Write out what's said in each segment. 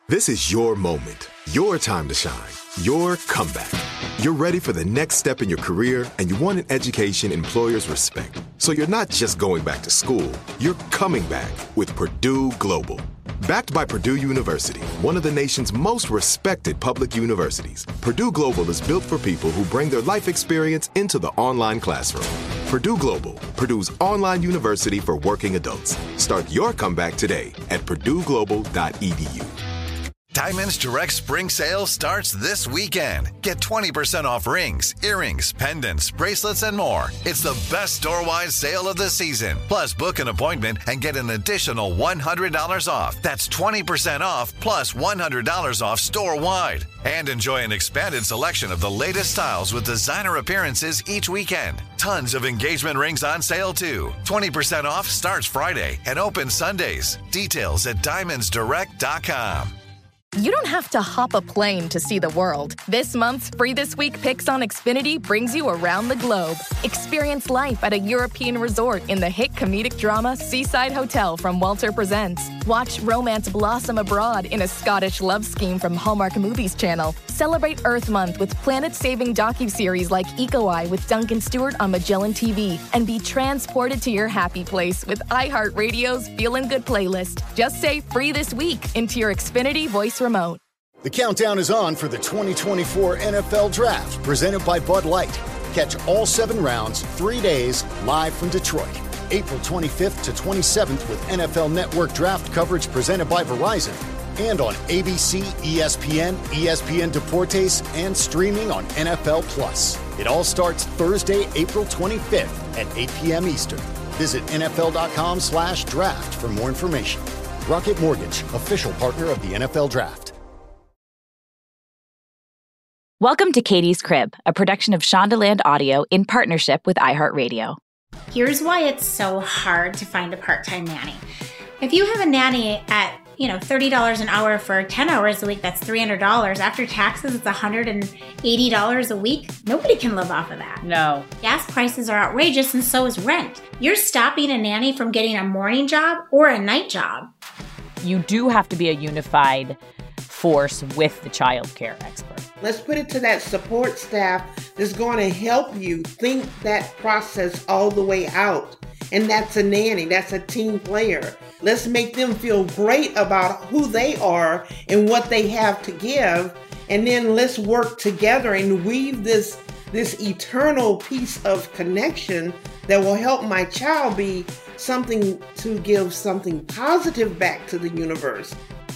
This is your moment, your time to shine, your comeback. You're ready for the next step in your career, and you want an education employers respect. So you're not just going back to school, you're coming back with Purdue Global. Backed by Purdue University, one of the nation's most respected public universities, Purdue Global is built for people who bring their life experience into the online classroom. Purdue Global, Purdue's online university for working adults. Start your comeback today at purdueglobal.edu. Diamonds Direct Spring Sale starts this weekend. Get 20% off rings, earrings, pendants, bracelets, and more. It's the best store-wide sale of the season. Plus, book an appointment and get an additional $100 off. That's 20% off plus $100 off store-wide. And enjoy an expanded selection of the latest styles with designer appearances each weekend. Tons of engagement rings on sale, too. 20% off starts Friday and opens Sundays. Details at diamondsdirect.com. You don't have to hop a plane to see the world. This month's Free This Week Picks on Xfinity brings you around the globe. Experience life at a European resort in the hit comedic drama Seaside Hotel from Walter Presents. Watch romance blossom abroad in a Scottish love scheme from Hallmark Movies Channel. Celebrate Earth Month with planet-saving docuseries like Eco Eye with Duncan Stewart on Magellan TV. And be transported to your happy place with iHeartRadio's Feelin' Good playlist. Just say Free This Week into your Xfinity voice remote. The countdown is on for the 2024 NFL Draft, presented by Bud Light. Catch all 7 rounds, 3 days, live from Detroit. April 25th to 27th with NFL Network draft coverage presented by Verizon. And on ABC, ESPN, ESPN Deportes, and streaming on NFL Plus. It all starts Thursday, April 25th at 8 p.m. Eastern. Visit NFL.com/draft for more information. Rocket Mortgage, official partner of the NFL Draft. Welcome to Katie's Crib, a production of Shondaland Audio in partnership with iHeartRadio. Here's why it's so hard to find a part-time nanny. If you have a nanny at, $30 an hour for 10 hours a week, that's $300. After taxes, it's $180 a week. Nobody can live off of that. No. Gas prices are outrageous, and so is rent. You're stopping a nanny from getting a morning job or a night job. You do have to be a unified force with the child care expert. Let's put it to that support staff that's going to help you think that process all the way out. And that's a nanny, that's a team player. Let's make them feel great about who they are and what they have to give. And then let's work together and weave this eternal piece of connection that will help my child be something to give something positive back to the universe.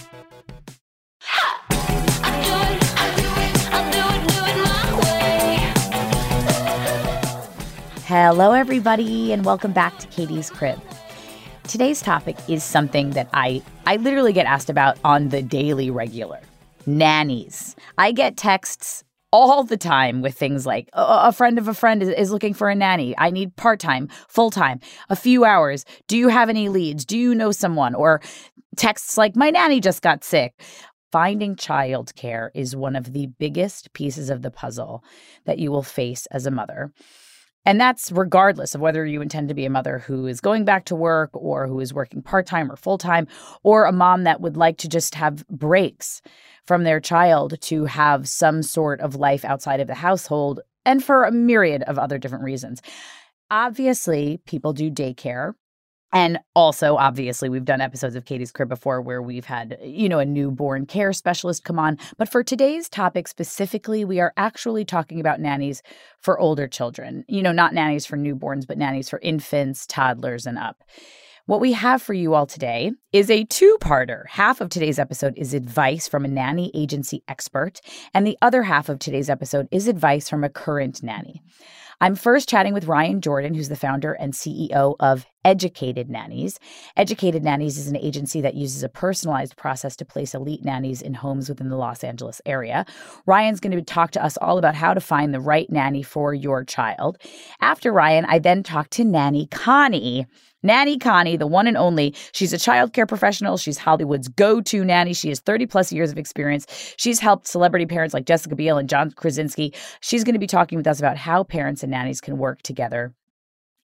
Hello, everybody, and welcome back to Katie's Crib. Today's topic is something that I literally get asked about on the daily regular. Nannies. I get texts all the time with things like, a friend of a friend is looking for a nanny. I need part-time, full-time, a few hours. Do you have any leads? Do you know someone? Or texts like, my nanny just got sick. Finding childcare is one of the biggest pieces of the puzzle that you will face as a mother. And that's regardless of whether you intend to be a mother who is going back to work or who is working part-time or full-time, or a mom that would like to just have breaks from their child to have some sort of life outside of the household, and for a myriad of other different reasons. Obviously, people do daycare. And also, obviously, we've done episodes of Katie's Crib before where we've had, a newborn care specialist come on. But for today's topic specifically, we are actually talking about nannies for older children. Not nannies for newborns, but nannies for infants, toddlers, and up. What we have for you all today is a two-parter. Half of today's episode is advice from a nanny agency expert, and the other half of today's episode is advice from a current nanny. I'm first chatting with Ryan Jordan, who's the founder and CEO of Educated Nannies. Educated Nannies is an agency that uses a personalized process to place elite nannies in homes within the Los Angeles area. Ryan's going to talk to us all about how to find the right nanny for your child. After Ryan, I then talked to Nanny Connie. Nanny Connie, the one and only. She's a childcare professional. She's Hollywood's go-to nanny. She has 30 plus years of experience. She's helped celebrity parents like Jessica Biel and John Krasinski. She's going to be talking with us about how parents and nannies can work together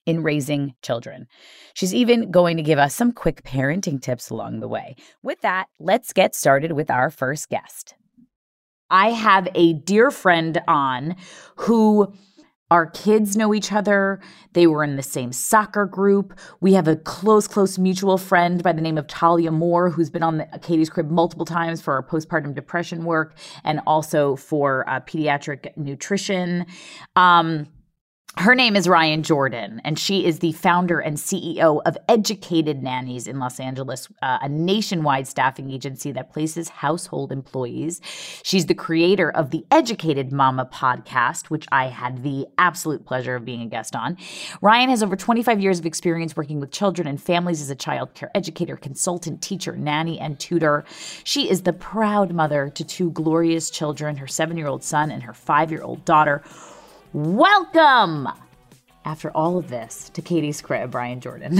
in raising children. She's even going to give us some quick parenting tips along the way. With that, let's get started with our first guest. I have a dear friend on who our kids know each other. They were in the same soccer group. We have a close mutual friend by the name of Talia Moore, who's been on Katie's Crib multiple times for our postpartum depression work and also for pediatric nutrition. Her name is Ryan Jordan, and she is the founder and CEO of Educated Nannies in Los Angeles, a nationwide staffing agency that places household employees. She's the creator of the Educated Mama podcast, which I had the absolute pleasure of being a guest on. Ryan has over 25 years of experience working with children and families as a child care educator, consultant, teacher, nanny, and tutor. She is the proud mother to 2 glorious children, her 7-year-old son and her 5-year-old daughter. Welcome, after all of this, to Katie's Crib, Ryan Jordan.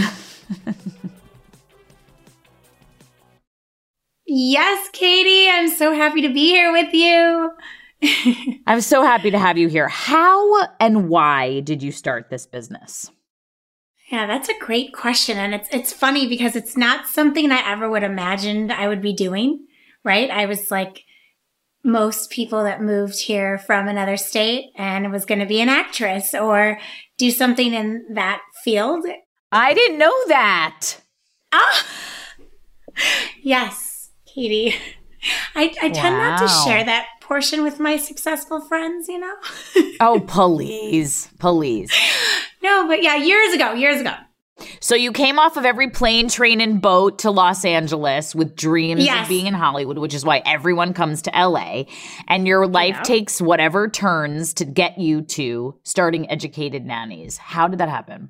Yes, Katie, I'm so happy to be here with you. I'm so happy to have you here. How and why did you start this business? Yeah, that's a great question. And it's funny because it's not something I ever would have imagined I would be doing, right? I was like most people that moved here from another state and was going to be an actress or do something in that field. I didn't know that. Ah, yes, Katie. I tend not to share that portion with my successful friends, you know? Oh, please. No, but yeah, years ago. So you came off of every plane, train, and boat to Los Angeles with dreams of being in Hollywood, which is why everyone comes to LA. And your life takes whatever turns to get you to starting Educated Nannies. How did that happen?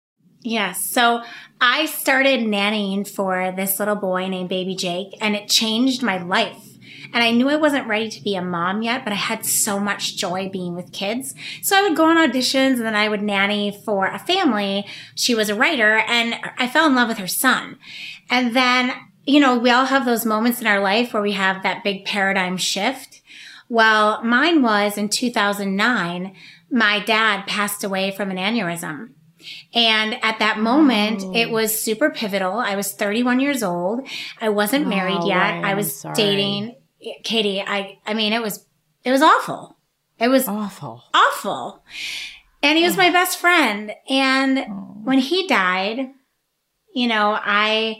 Yes. So I started nannying for this little boy named Baby Jake, and it changed my life. And I knew I wasn't ready to be a mom yet, but I had so much joy being with kids. So I would go on auditions and then I would nanny for a family. She was a writer and I fell in love with her son. And then, you know, we all have those moments in our life where we have that big paradigm shift. Well, mine was in 2009, my dad passed away from an aneurysm. And at that moment, it was super pivotal. I was 31 years old. I wasn't married yet. Ryan, I was dating. Katie, I mean, it was awful. It was awful. And he was my best friend. And when he died, you know how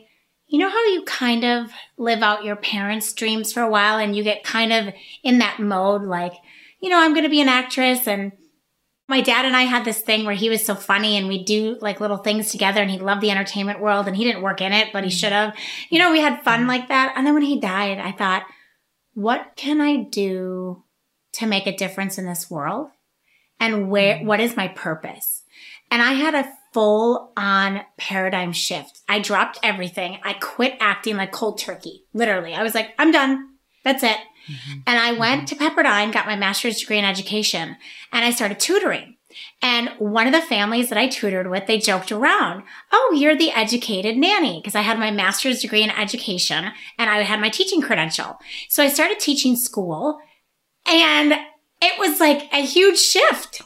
you kind of live out your parents' dreams for a while and you get kind of in that mode, like, you know, I'm going to be an actress. And my dad and I had this thing where he was so funny and we'd do like little things together and he loved the entertainment world and he didn't work in it, but he should have. You know, we had fun like that. And then when he died, I thought, what can I do to make a difference in this world? And what is my purpose? And I had a full-on paradigm shift. I dropped everything. I quit acting like cold turkey. Literally. I was like, I'm done. That's it. And I went to Pepperdine, got my master's degree in education, and I started tutoring. And one of the families that I tutored with, they joked around, oh, you're the educated nanny, because I had my master's degree in education and I had my teaching credential. So I started teaching school and it was like a huge shift.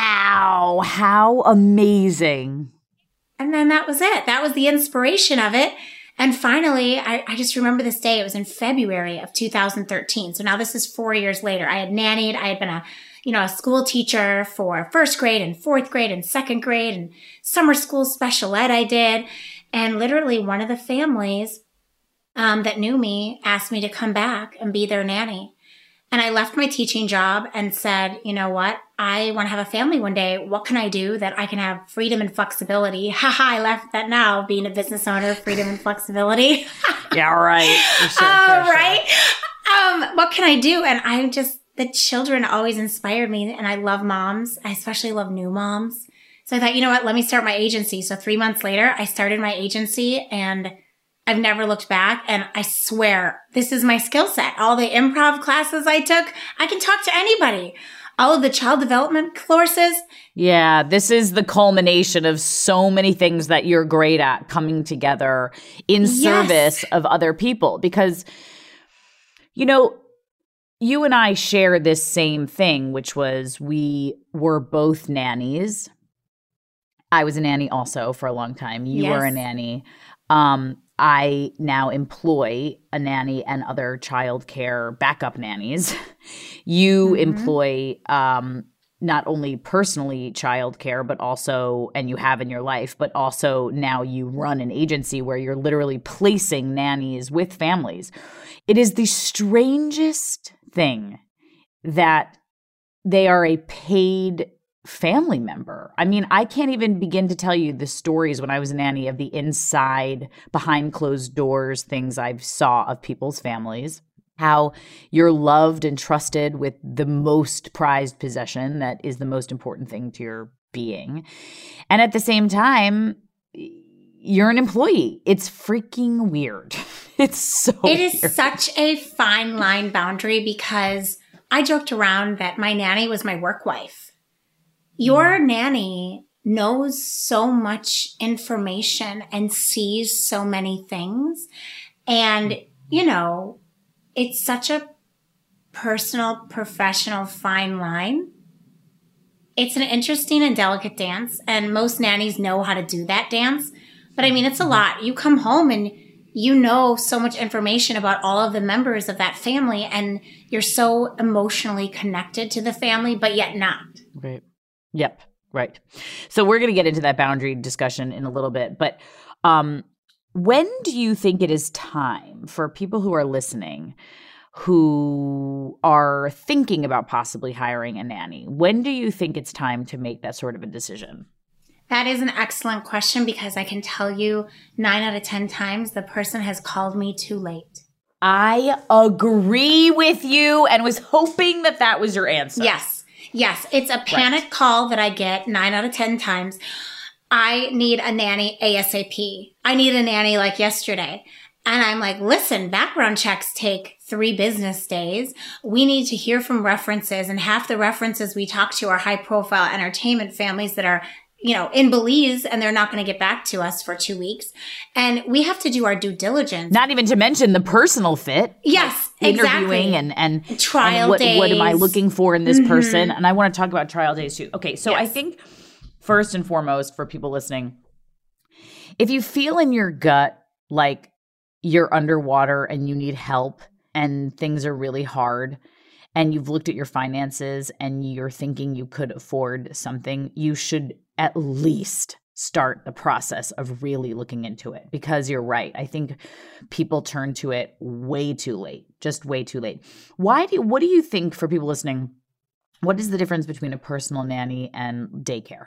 Wow, how amazing. And then that was it. That was the inspiration of it. And finally, I just remember this day. It was in February of 2013. So now this is 4 years later. I had nannied. I had been a school teacher for first grade and fourth grade and second grade and summer school special ed I did. And literally one of the families that knew me asked me to come back and be their nanny. And I left my teaching job and said, you know what? I want to have a family one day. What can I do that I can have freedom and flexibility? Haha, I left that now, being a business owner, freedom and flexibility. Yeah, right. Sure. Right? What can I do? And the children always inspired me. And I love moms. I especially love new moms. So I thought, you know what? Let me start my agency. So 3 months later, I started my agency and I've never looked back. And I swear, this is my skill set. All the improv classes I took, I can talk to anybody. All of the child development courses. Yeah, this is the culmination of so many things that you're great at coming together in service of other people. Because, you know, you and I share this same thing, which was we were both nannies. I was a nanny also for a long time. You Yes. were a nanny. I now employ a nanny and other childcare backup nannies. You employ not only personally childcare, but also, and you have in your life, but also now you run an agency where you're literally placing nannies with families. It is the strangest thing that they are a paid family member. I mean, I can't even begin to tell you the stories when I was a nanny of the inside, behind closed doors, things I saw of people's families, how you're loved and trusted with the most prized possession that is the most important thing to your being. And at the same time, you're an employee. It's freaking weird. It's so It is weird. such a fine line boundary because I joked around that my nanny was my work wife. Your nanny knows so much information and sees so many things. And, you know, it's such a personal, professional, fine line. It's an interesting and delicate dance. And most nannies know how to do that dance. But I mean, it's a lot. You come home and you know so much information about all of the members of that family. And you're so emotionally connected to the family, but yet not. Right. Yep. Right. So we're going to get into that boundary discussion in a little bit. But when do you think it is time for people who are listening who are thinking about possibly hiring a nanny? When do you think it's time to make that sort of a decision? That is an excellent question because I can tell you 9 out of 10 times the person has called me too late. I agree with you and was hoping that that was your answer. Yes, it's a panic call that I get 9 out of 10 times. I need a nanny ASAP. I need a nanny like yesterday. And I'm like, listen, background checks take 3 business days. We need to hear from references. And half the references we talk to are high profile entertainment families that are, you know, in Belize, and they're not going to get back to us for 2 weeks. And we have to do our due diligence. Not even to mention the personal fit. Yes, like exactly. interviewing and trial and days. What am I looking for in this person? And I want to talk about trial days too. Okay, so I think first and foremost for people listening, if you feel in your gut like you're underwater and you need help and things are really hard, and you've looked at your finances and you're thinking you could afford something, you should at least start the process of really looking into it, because you're right. I think people turn to it way too late, just way too late. What do you think, for people listening, what is the difference between a personal nanny and daycare?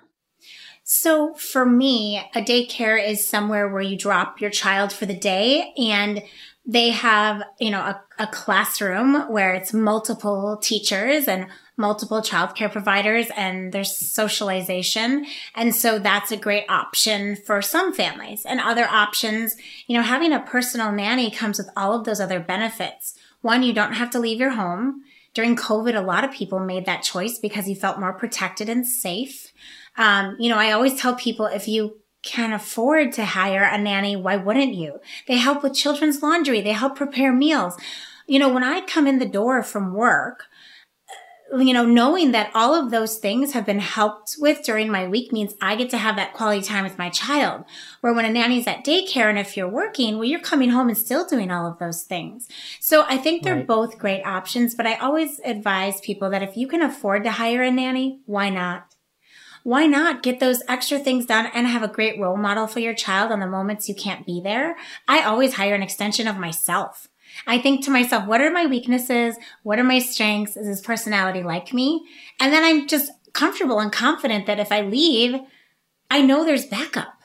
So for me, a daycare is somewhere where you drop your child for the day and they have, you know, a classroom where it's multiple teachers and multiple childcare providers and there's socialization. And so that's a great option for some families. And other options, you know, having a personal nanny comes with all of those other benefits. One, you don't have to leave your home. During COVID, a lot of people made that choice because you felt more protected and safe. You know, I always tell people, if you can afford to hire a nanny, why wouldn't you? They help with children's laundry. They help prepare meals. You know, when I come in the door from work, you know, knowing that all of those things have been helped with during my week means I get to have that quality time with my child. Where when a nanny's at daycare and if you're working, well, you're coming home and still doing all of those things. So I think they're both great options, but I always advise people that if you can afford to hire a nanny, why not? Why not get those extra things done and have a great role model for your child on the moments you can't be there? I always hire an extension of myself. I think to myself, what are my weaknesses? What are my strengths? Is his personality like me? And then I'm just comfortable and confident that if I leave, I know there's backup.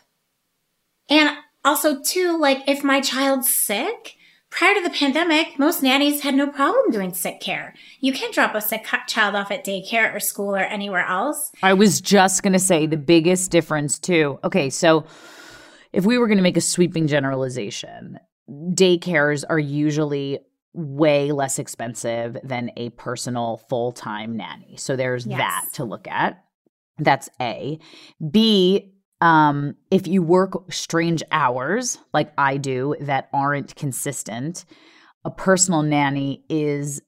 And also too, like if my child's sick, prior to the pandemic, most nannies had no problem doing sick care. You can't drop a sick child off at daycare or school or anywhere else. I was just going to say the biggest difference too. Okay, so if we were going to make a sweeping generalization, daycares are usually way less expensive than a personal full-time nanny. So there's that to look at. That's A. B, if you work strange hours like I do that aren't consistent, a personal nanny is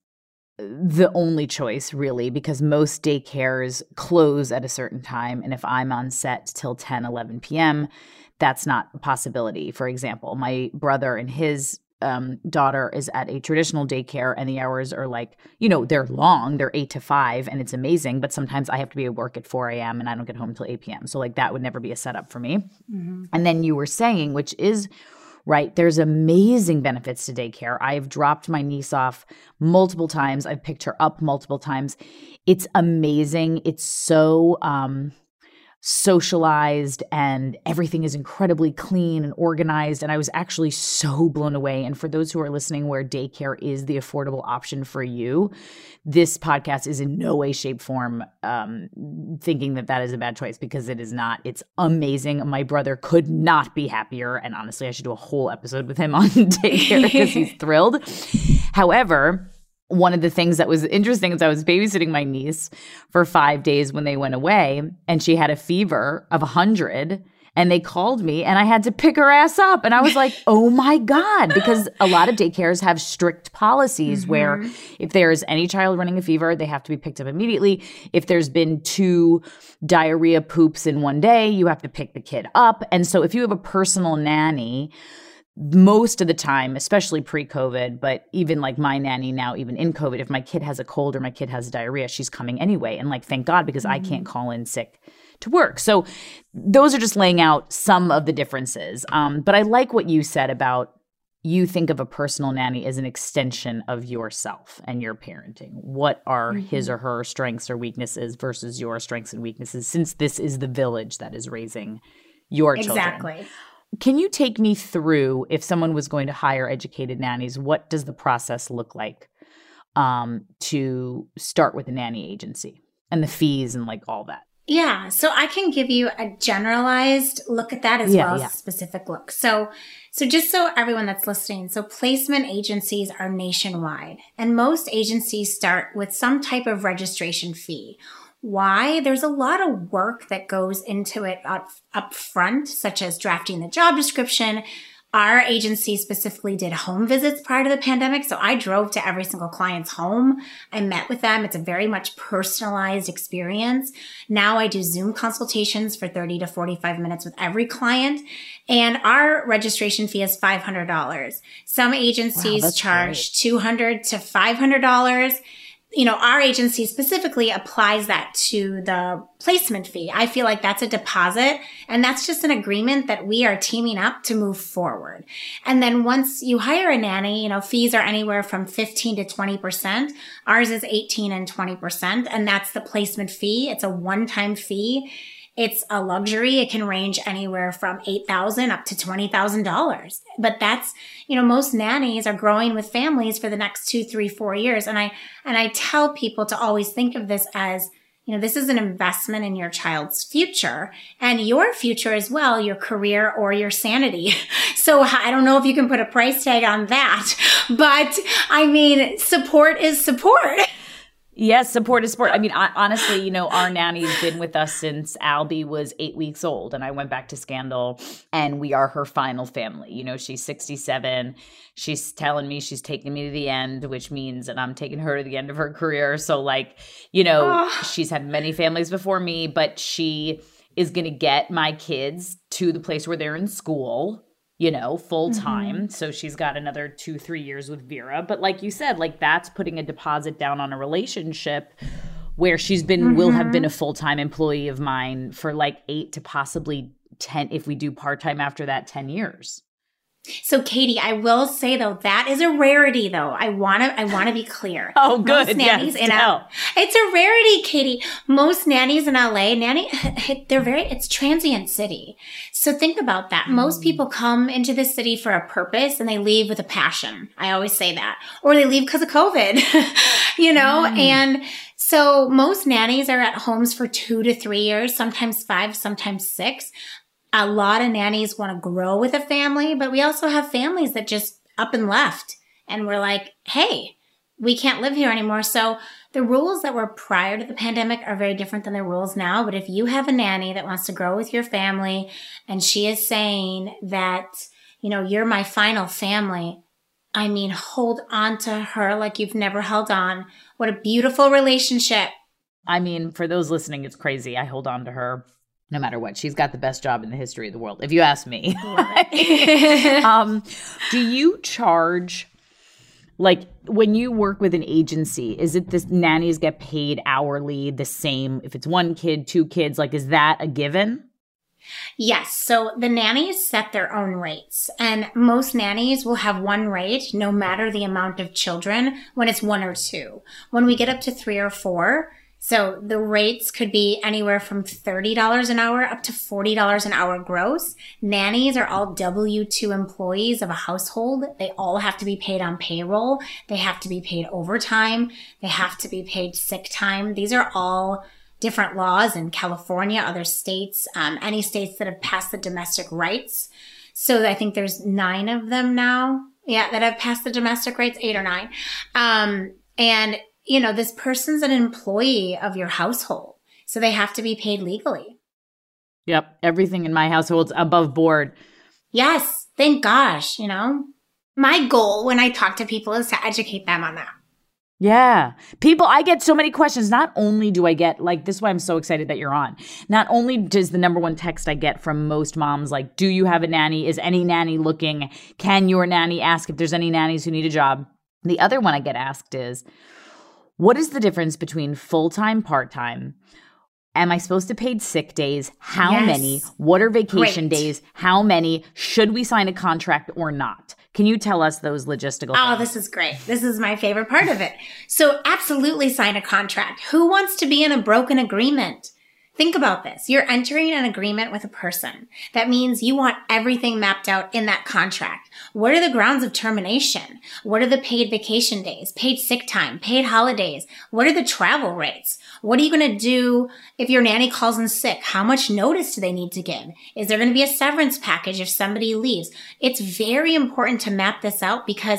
the only choice, really, because most daycares close at a certain time. And if I'm on set till 10, 11 p.m., that's not a possibility. For example, my brother and his daughter is at a traditional daycare, and the hours are like, they're long. They're 8 to 5, and it's amazing. But sometimes I have to be at work at 4 a.m. and I don't get home till 8 p.m. So like that would never be a setup for me. Mm-hmm. And then you were saying, which is right, there's amazing benefits to daycare. I've dropped my niece off multiple times. I've picked her up multiple times. It's amazing. It's so socialized, and everything is incredibly clean and organized. And I was actually so blown away. And for those who are listening where daycare is the affordable option for you, this podcast is in no way, shape, form thinking that is a bad choice, because it is not. It's amazing. My brother could not be happier. And honestly, I should do a whole episode with him on daycare because he's thrilled. However, one of the things that was interesting is I was babysitting my niece for 5 days when they went away, and she had a fever of 100, and they called me and I had to pick her ass up. And I was like, oh my God, because a lot of daycares have strict policies where if there's any child running a fever, they have to be picked up immediately. If there's been 2 diarrhea poops in one day, you have to pick the kid up. And so if you have a personal nanny, most of the time, especially pre-COVID, but even like my nanny now, even in COVID, if my kid has a cold or my kid has diarrhea, she's coming anyway. And like, thank God, because I can't call in sick to work. So those are just laying out some of the differences. But I like what you said about you think of a personal nanny as an extension of yourself and your parenting. What are his or her strengths or weaknesses versus your strengths and weaknesses, since this is the village that is raising your children? Exactly. Can you take me through, if someone was going to hire educated nannies, what does the process look like to start with a nanny agency, and the fees and like all that? Yeah, so I can give you a generalized look at that as well as a specific look. So just so everyone that's listening, so placement agencies are nationwide, and most agencies start with some type of registration fee. Why? There's a lot of work that goes into it up front, such as drafting the job description. Our agency specifically did home visits prior to the pandemic. So I drove to every single client's home. I met with them. It's a very much personalized experience. Now I do Zoom consultations for 30 to 45 minutes with every client. And our registration fee is $500. Some agencies charge $200 to $500. Our agency specifically applies that to the placement fee. I feel like that's a deposit, and that's just an agreement that we are teaming up to move forward. And then once you hire a nanny, fees are anywhere from 15 to 20%. Ours is 18 and 20%, and that's the placement fee. It's a one-time fee. It's a luxury. It can range anywhere from $8,000 up to $20,000. But that's, most nannies are growing with families for the next 2, 3, 4 years. And I tell people to always think of this as, this is an investment in your child's future and your future as well, your career or your sanity. So I don't know if you can put a price tag on that, but support is support. Yes, support is support. Honestly, our nanny's been with us since Albie was 8 weeks old, and I went back to Scandal, and we are her final family. She's 67. She's telling me she's taking me to the end, which means that I'm taking her to the end of her career. So she's had many families before me, but she is going to get my kids to the place where they're in school, full time. So she's got another 2-3 years with Vera. But like you said, that's putting a deposit down on a relationship where she's been, will have been a full-time employee of mine for 8 to possibly 10, if we do part-time after that, 10 years. So Katie, I will say though, that is a rarity though. I want to be clear. Oh, good. Most nannies it's a rarity, Katie. Most nannies in LA, it's transient city. So think about that. Most people come into this city for a purpose and they leave with a passion. I always say that. Or they leave because of COVID, and so most nannies are at homes for 2 to 3 years, sometimes 5, sometimes 6. A lot of nannies want to grow with a family, but we also have families that just up and left. And we're like, hey, we can't live here anymore. So the rules that were prior to the pandemic are very different than the rules now. But if you have a nanny that wants to grow with your family and she is saying that, you're my final family, I mean, hold on to her like you've never held on. What a beautiful relationship. I mean, for those listening, it's crazy. I hold on to her no matter what. She's got the best job in the history of the world, if you ask me. Do you charge, like when you work with an agency, is it this nannies get paid hourly the same if it's 1 kid, 2 kids? Like, is that a given? Yes. So the nannies set their own rates, and most nannies will have one rate no matter the amount of children when it's 1 or 2. When we get up to 3 or 4, so the rates could be anywhere from $30 an hour up to $40 an hour gross. Nannies are all W-2 employees of a household. They all have to be paid on payroll. They have to be paid overtime. They have to be paid sick time. These are all different laws in California, other states, any states that have passed the domestic rights. So I think there's 9 of them now. Yeah, that have passed the domestic rights, 8 or 9. And you know, this person's an employee of your household, so they have to be paid legally. Yep. Everything in my household's above board. Yes. Thank gosh, you know. My goal when I talk to people is to educate them on that. Yeah. People, I get so many questions. Not only do I get, like, this is why I'm so excited that you're on. Not only does the number one text I get from most moms, like, do you have a nanny? Is any nanny looking? Can your nanny ask if there's any nannies who need a job? The other one I get asked is, what is the difference between full-time, part-time? Am I supposed to pay sick days? How many? What are vacation days? How many? Should we sign a contract or not? Can you tell us those logistical things? This is great. This is my favorite part of it. So absolutely sign a contract. Who wants to be in a broken agreement? Think about this. You're entering an agreement with a person. That means you want everything mapped out in that contract. What are the grounds of termination? What are the paid vacation days, paid sick time, paid holidays? What are the travel rates? What are you going to do if your nanny calls in sick? How much notice do they need to give? Is there going to be a severance package if somebody leaves? It's very important to map this out, because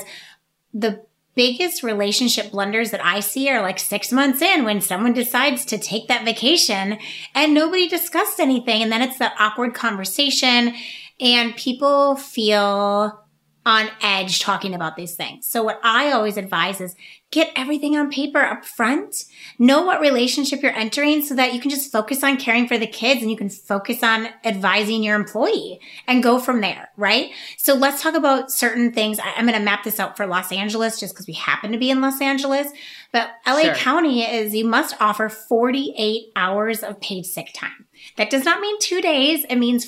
the biggest relationship blunders that I see are like 6 months in, when someone decides to take that vacation and nobody discussed anything. And then it's that awkward conversation and people feel on edge talking about these things. So what I always advise is get everything on paper up front. Know what relationship you're entering so that you can just focus on caring for the kids and you can focus on advising your employee and go from there, right? So let's talk about certain things. I'm going to map this out for Los Angeles just because we happen to be in Los Angeles. But LA County is you must offer 48 hours of paid sick time. That does not mean 2 days. It means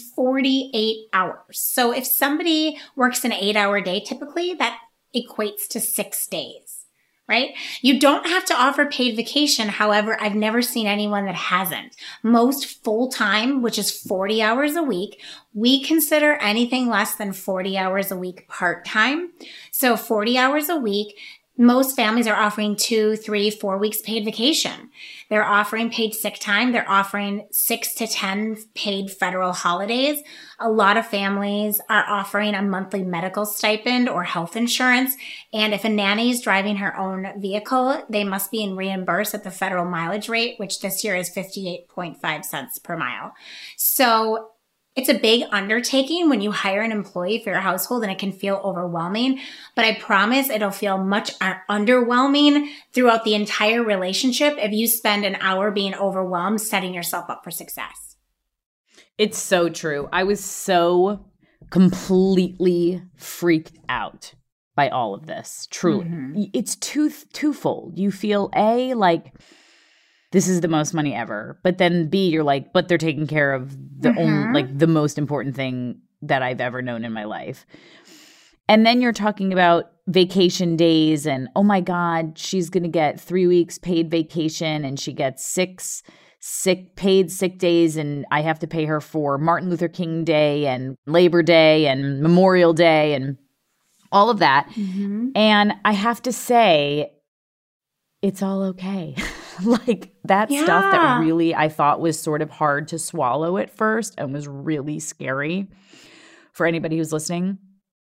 48 hours. So if somebody works an 8-hour day, typically that equates to 6 days, right? You don't have to offer paid vacation. However, I've never seen anyone that hasn't. Most full-time, which is 40 hours a week, we consider anything less than 40 hours a week part-time. So 40 hours a week. Most families are offering 2, 3, 4 weeks paid vacation. They're offering paid sick time. They're offering 6 to 10 paid federal holidays. A lot of families are offering a monthly medical stipend or health insurance. And if a nanny is driving her own vehicle, they must be reimbursed at the federal mileage rate, which this year is 58.5 cents per mile. So it's a big undertaking when you hire an employee for your household, and it can feel overwhelming, but I promise it'll feel much underwhelming throughout the entire relationship if you spend an hour being overwhelmed setting yourself up for success. It's so true. I was so completely freaked out by all of this, truly. Mm-hmm. It's twofold. You feel, A, like, this is the most money ever. But then B, you're like, but they're taking care of the only, like, the most important thing that I've ever known in my life. And then you're talking about vacation days and, oh my God, she's going to get 3 weeks paid vacation and she gets 6 paid sick days, and I have to pay her for Martin Luther King Day and Labor Day and Memorial Day and all of that. Mm-hmm. And I have to say, it's all okay. Like that stuff that really I thought was sort of hard to swallow at first and was really scary for anybody who's listening.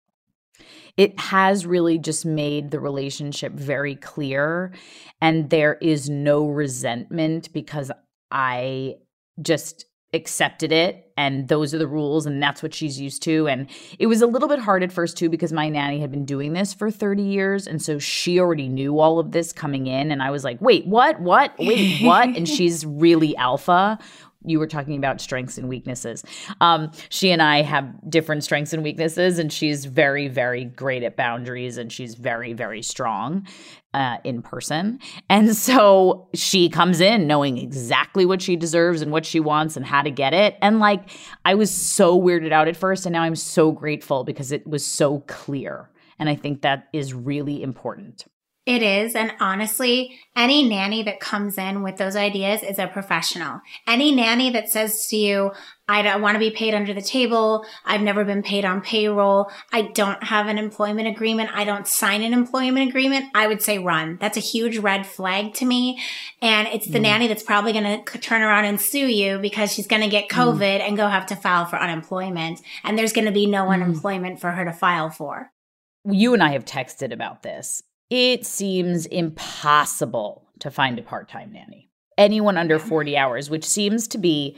It has really just made the relationship very clear, and there is no resentment because I just accepted it, and those are the rules, and that's what she's used to. And it was a little bit hard at first too, because my nanny had been doing this for 30 years, and so she already knew all of this coming in, and I was like, wait, what? Wait, what? And she's really alpha. You were talking about strengths and weaknesses. She and I have different strengths and weaknesses, and she's very, very great at boundaries, and she's very, very strong in person. And so she comes in knowing exactly what she deserves and what she wants and how to get it. And like, I was so weirded out at first, and now I'm so grateful because it was so clear. And I think that is really important. It is. And honestly, any nanny that comes in with those ideas is a professional. Any nanny that says to you, I don't want to be paid under the table. I've never been paid on payroll. I don't have an employment agreement. I don't sign an employment agreement. I would say run. That's a huge red flag to me. And it's the nanny that's probably going to turn around and sue you because she's going to get COVID and go have to file for unemployment. And there's going to be no unemployment for her to file for. You and I have texted about this. It seems impossible to find a part-time nanny. Anyone under 40 hours, which seems to be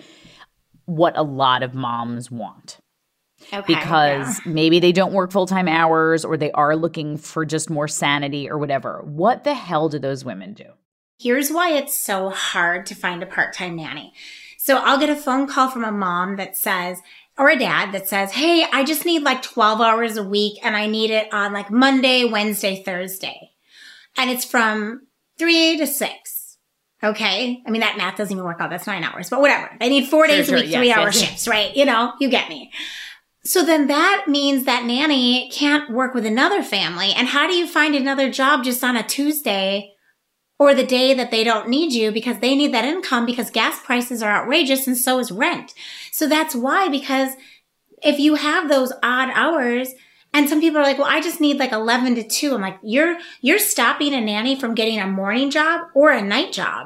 what a lot of moms want. Okay, because maybe they don't work full-time hours, or they are looking for just more sanity or whatever. What the hell do those women do? Here's why it's so hard to find a part-time nanny. So I'll get a phone call from a mom that says, or a dad that says, hey, I just need like 12 hours a week, and I need it on like Monday, Wednesday, Thursday. And it's from 3 to 6. Okay. I mean, that math doesn't even work out. That's 9 hours, but whatever. They need 4 days a week, 3-hour shifts, right? You know, you get me. So then that means that nanny can't work with another family. And how do you find another job just on a Tuesday or the day that they don't need you, because they need that income because gas prices are outrageous and so is rent. So that's why, because if you have those odd hours, and some people are like, well, I just need like 11 to 2. I'm like, you're stopping a nanny from getting a morning job or a night job.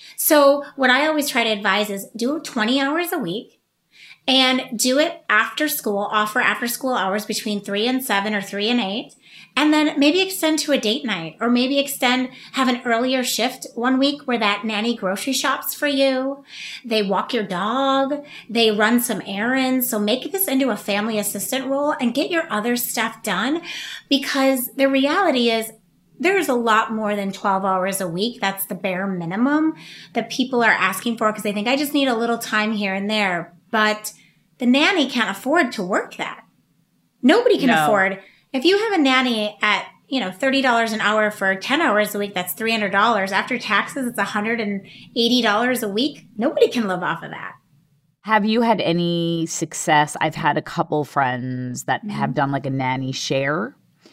So what I always try to advise is do 20 hours a week and do it after school, offer after school hours between 3 and 7 or 3 and 8. And then maybe extend to a date night, or maybe have an earlier shift one week where that nanny grocery shops for you. They walk your dog. They run some errands. So make this into a family assistant role and get your other stuff done, because the reality is there's a lot more than 12 hours a week. That's the bare minimum that people are asking for because they think I just need a little time here and there. But the nanny can't afford to work that. Nobody can afford. If you have a nanny at, $30 an hour for 10 hours a week, that's $300. After taxes, it's $180 a week. Nobody can live off of that. Have you had any success? I've had a couple friends that have done like a nanny share.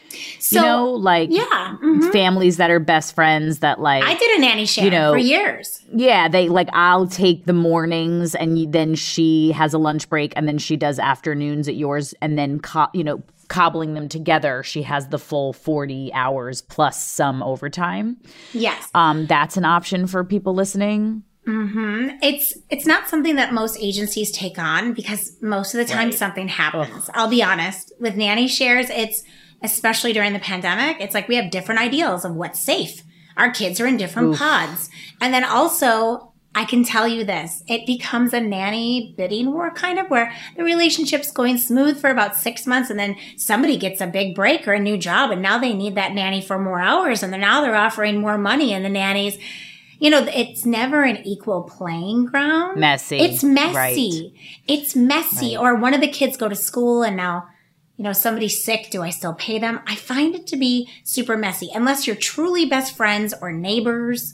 So, families that are best friends that like. I did a nanny share for years. Yeah, they like, I'll take the mornings, and then she has a lunch break, and then she does afternoons at yours, and then cobbling them together, she has the full 40 hours plus some overtime. Yes. That's an option for people listening. Mm-hmm. It's not something that most agencies take on because most of the time something happens. I'll be honest. With nanny shares, it's especially during the pandemic, it's like we have different ideals of what's safe. Our kids are in different pods. And then also, I can tell you this, it becomes a nanny bidding war kind of, where the relationship's going smooth for about 6 months, and then somebody gets a big break or a new job, and now they need that nanny for more hours, and now they're offering more money, and the nannies, it's never an equal playing ground. Messy. It's messy. Right. It's messy. Right. Or one of the kids go to school and now, somebody's sick. Do I still pay them? I find it to be super messy. Unless you're truly best friends or neighbors,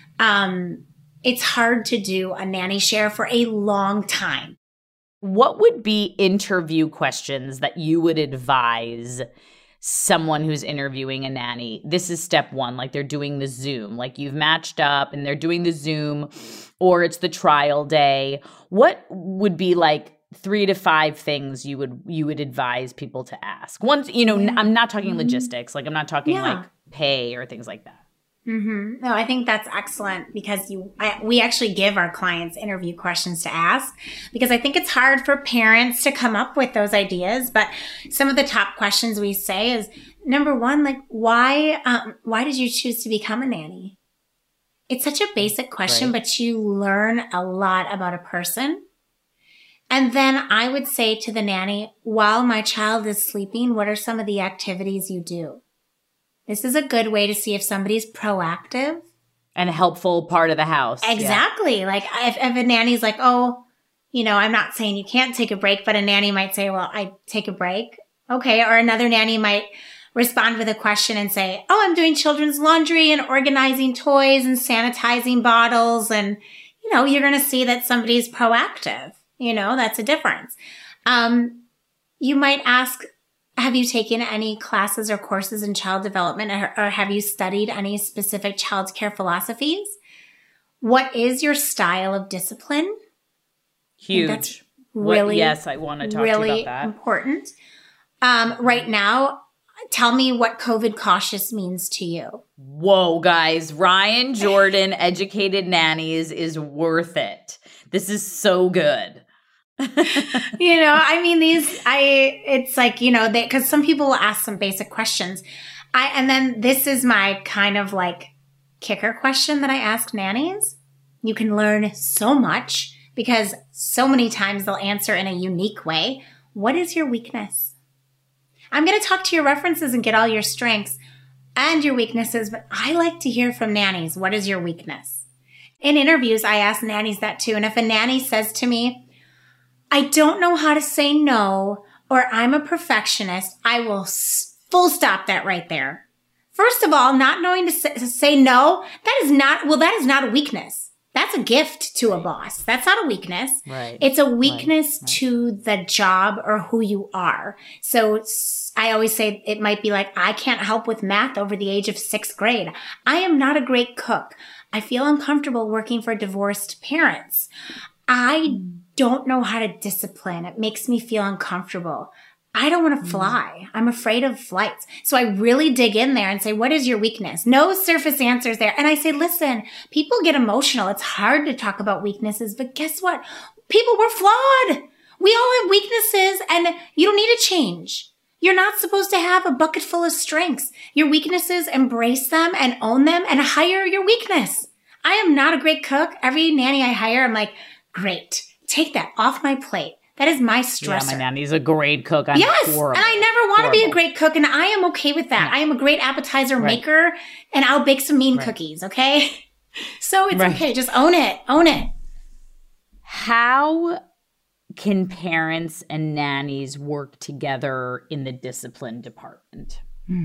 it's hard to do a nanny share for a long time. What would be interview questions that you would advise someone who's interviewing a nanny? This is step one, like they're doing the Zoom, like you've matched up and they're doing the Zoom, or it's the trial day. What would be like 3 to 5 things you would advise people to ask? Once, I'm not talking logistics, like I'm not talking like pay or things like that. Mm-hmm. No, I think that's excellent because we actually give our clients interview questions to ask, because I think it's hard for parents to come up with those ideas. But some of the top questions we say is, number one, like, why did you choose to become a nanny? It's such a basic question, but you learn a lot about a person And then I would say to the nanny, while my child is sleeping, what are some of the activities you do? This is a good way to see if somebody's proactive. And a helpful part of the house. Exactly. Yeah. Like if a nanny's like, oh, I'm not saying you can't take a break, but a nanny might say, well, I take a break. Okay. Or another nanny might respond with a question and say, oh, I'm doing children's laundry and organizing toys and sanitizing bottles. And, you're going to see that somebody's proactive. That's a difference. You might ask, have you taken any classes or courses in child development, or have you studied any specific child care philosophies? What is your style of discipline? Huge. That's really, yes, I want to talk really to you about that. Important. Right now, tell me what COVID cautious means to you. Whoa, guys. Ryan Jordan, Educated Nannies, is worth it. This is so good. It's like, because some people will ask some basic questions. And then this is my kind of like kicker question that I ask nannies. You can learn so much because so many times they'll answer in a unique way. What is your weakness? I'm going to talk to your references and get all your strengths and your weaknesses, but I like to hear from nannies. What is your weakness? In interviews, I ask nannies that too. And if a nanny says to me, I don't know how to say no, or I'm a perfectionist, I will full stop that right there. First of all, not knowing to say no, that is not a weakness. That's a gift to a boss. That's not a weakness. Right. It's a weakness to the job or who you are. So I always say it might be like, I can't help with math over the age of 6th grade. I am not a great cook. I feel uncomfortable working for divorced parents. I don't know how to discipline. It makes me feel uncomfortable. I don't want to fly. I'm afraid of flights. So I really dig in there and say, what is your weakness? No surface answers there. And I say, listen, people get emotional. It's hard to talk about weaknesses, but guess what? People, we're flawed. We all have weaknesses and you don't need to change. You're not supposed to have a bucket full of strengths. Your weaknesses, embrace them and own them and hire your weakness. I am not a great cook. Every nanny I hire, I'm like, great. Take that off my plate. That is my stressor. Yeah, my nanny's a great cook. I'm yes, horrible. And I never want to be a great cook, and I am okay with that. I am a great appetizer maker, and I'll bake some mean cookies, okay? So it's okay. Just own it. Own it. How can parents and nannies work together in the discipline department?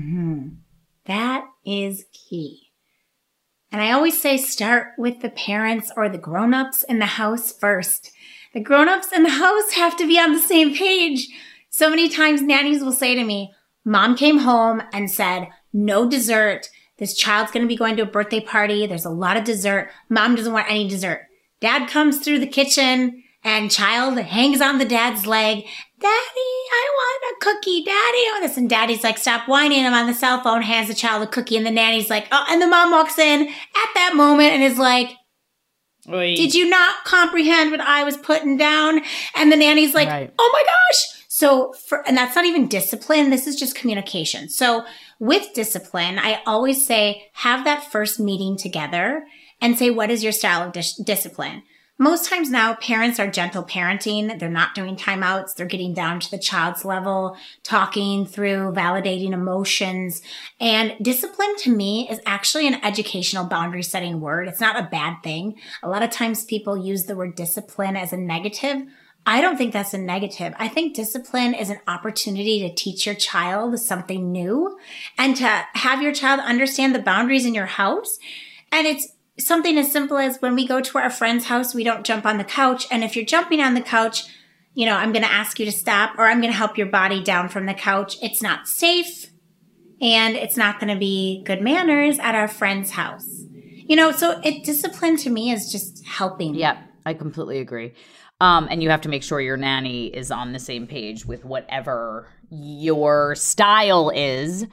That is key. And I always say start with the parents or the grown-ups in the house first. The grown-ups in the house have to be on the same page. So many times nannies will say to me, Mom came home and said, no dessert. This child's going to be going to a birthday party. There's a lot of dessert. Mom doesn't want any dessert. Dad comes through the kitchen and child hangs on the dad's leg. Daddy, I want a cookie. Daddy, I want this. And daddy's like, stop whining. I'm on the cell phone, hands the child a cookie. And the nanny's like, oh, and the mom walks in at that moment and is like, Oy. Did you not comprehend what I was putting down? And the nanny's like, oh my gosh. So and that's not even discipline. This is just communication. So with discipline, I always say, have that first meeting together and say, what is your style of discipline? Most times now, parents are gentle parenting. They're not doing timeouts. They're getting down to the child's level, talking through, validating emotions. And discipline to me is actually an educational boundary setting word. It's not a bad thing. A lot of times people use the word discipline as a negative. I don't think that's a negative. I think discipline is an opportunity to teach your child something new and to have your child understand the boundaries in your house. And it's something as simple as when we go to our friend's house, we don't jump on the couch. And if you're jumping on the couch, I'm going to ask you to stop, or I'm going to help your body down from the couch. It's not safe and it's not going to be good manners at our friend's house. So discipline to me is just helping. Yep, I completely agree. And you have to make sure your nanny is on the same page with whatever your style is,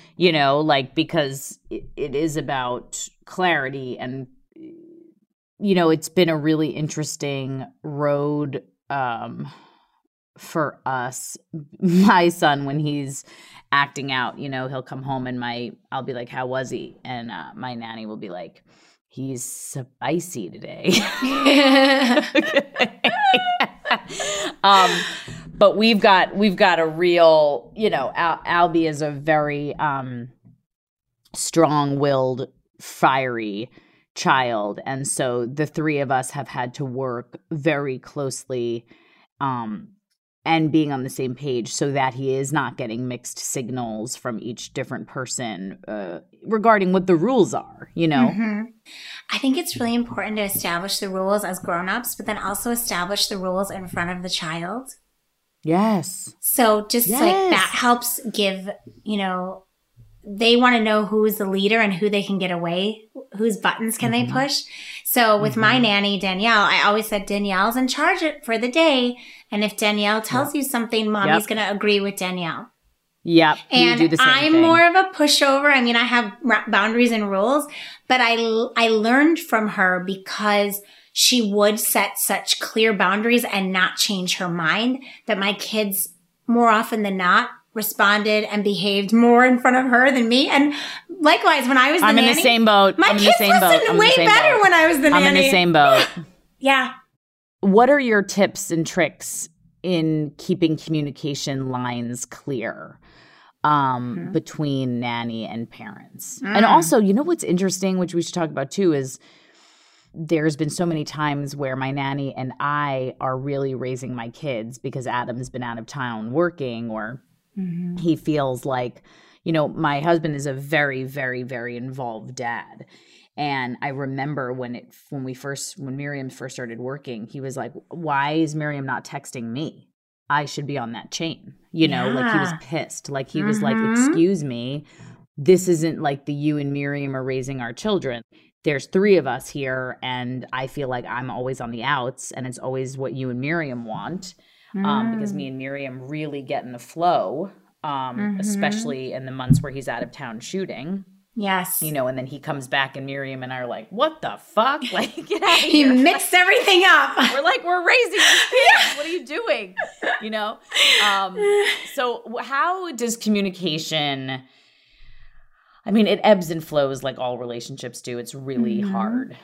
because it is about clarity. And, it's been a really interesting road for us. My son, when he's acting out, he'll come home and I'll be like, how was he? And my nanny will be like, he's spicy today. But we've got a real, Albie is a very strong-willed, fiery child. And so the three of us have had to work very closely and being on the same page so that he is not getting mixed signals from each different person regarding what the rules are, Mm-hmm. I think it's really important to establish the rules as grown-ups, but then also establish the rules in front of the child. Yes. So just like that helps give, they want to know who's the leader and who they can get away, whose buttons can they push. So with my nanny, Danielle, I always said Danielle's in charge for the day. And if Danielle tells you something, mommy's going to agree with Danielle. Yep. And I'm more of a pushover. I mean, I have boundaries and rules, but I learned from her because she would set such clear boundaries and not change her mind that my kids, more often than not, responded and behaved more in front of her than me. And likewise, when I was the nanny. I'm in the same boat. My kids listened way better when I was the nanny. I'm in the same boat. Yeah. What are your tips and tricks in keeping communication lines clear between nanny and parents? And also, what's interesting, which we should talk about too, is there's been so many times where my nanny and I are really raising my kids because Adam's been out of town working, or he feels like, my husband is a very, very, very involved dad. And I remember when Miriam first started working, he was like, why is Miriam not texting me? I should be on that chain. Like he was pissed. Like he was like, excuse me, this isn't like the you and Miriam are raising our children. There's three of us here, and I feel like I'm always on the outs, and it's always what you and Miriam want, because me and Miriam really get in the flow, especially in the months where he's out of town shooting. Yes. And then he comes back and Miriam and I are like, what the fuck? Like, get out of He here. mixed everything up. We're raising these kids. What are you doing? So how does communication, I mean, it ebbs and flows like all relationships do. It's really hard.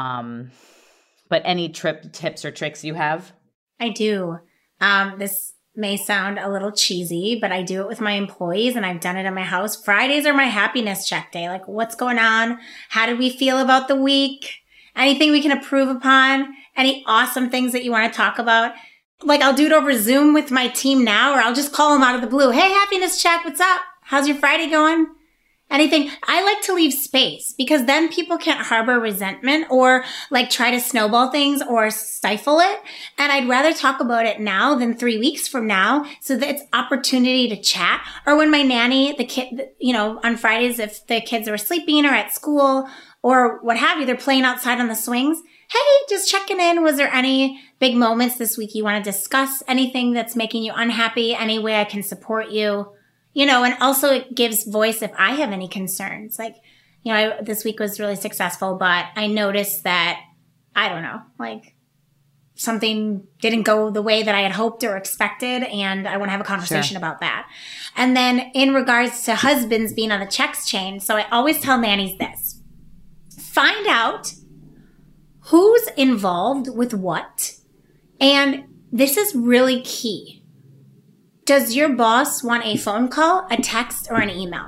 But any tips or tricks you have? I do. This may sound a little cheesy, but I do it with my employees, and I've done it in my house. Fridays are my happiness check day. Like, what's going on? How did we feel about the week? Anything we can improve upon? Any awesome things that you want to talk about? Like, I'll do it over Zoom with my team now, or I'll just call them out of the blue. Hey, happiness check. What's up? How's your Friday going? Anything. I like to leave space because then people can't harbor resentment or like try to snowball things or stifle it. And I'd rather talk about it now than 3 weeks from now, so that it's opportunity to chat. Or when my nanny, the kid, on Fridays, if the kids are sleeping or at school or what have you, they're playing outside on the swings. Hey, just checking in. Was there any big moments this week you want to discuss? Anything that's making you unhappy? Any way I can support you? And also it gives voice if I have any concerns. Like, this week was really successful, but I noticed that, I don't know, like something didn't go the way that I had hoped or expected, and I want to have a conversation about that. And then in regards to husbands being on the checks chain, so I always tell nannies this. Find out who's involved with what, and this is really key. Does your boss want a phone call, a text, or an email?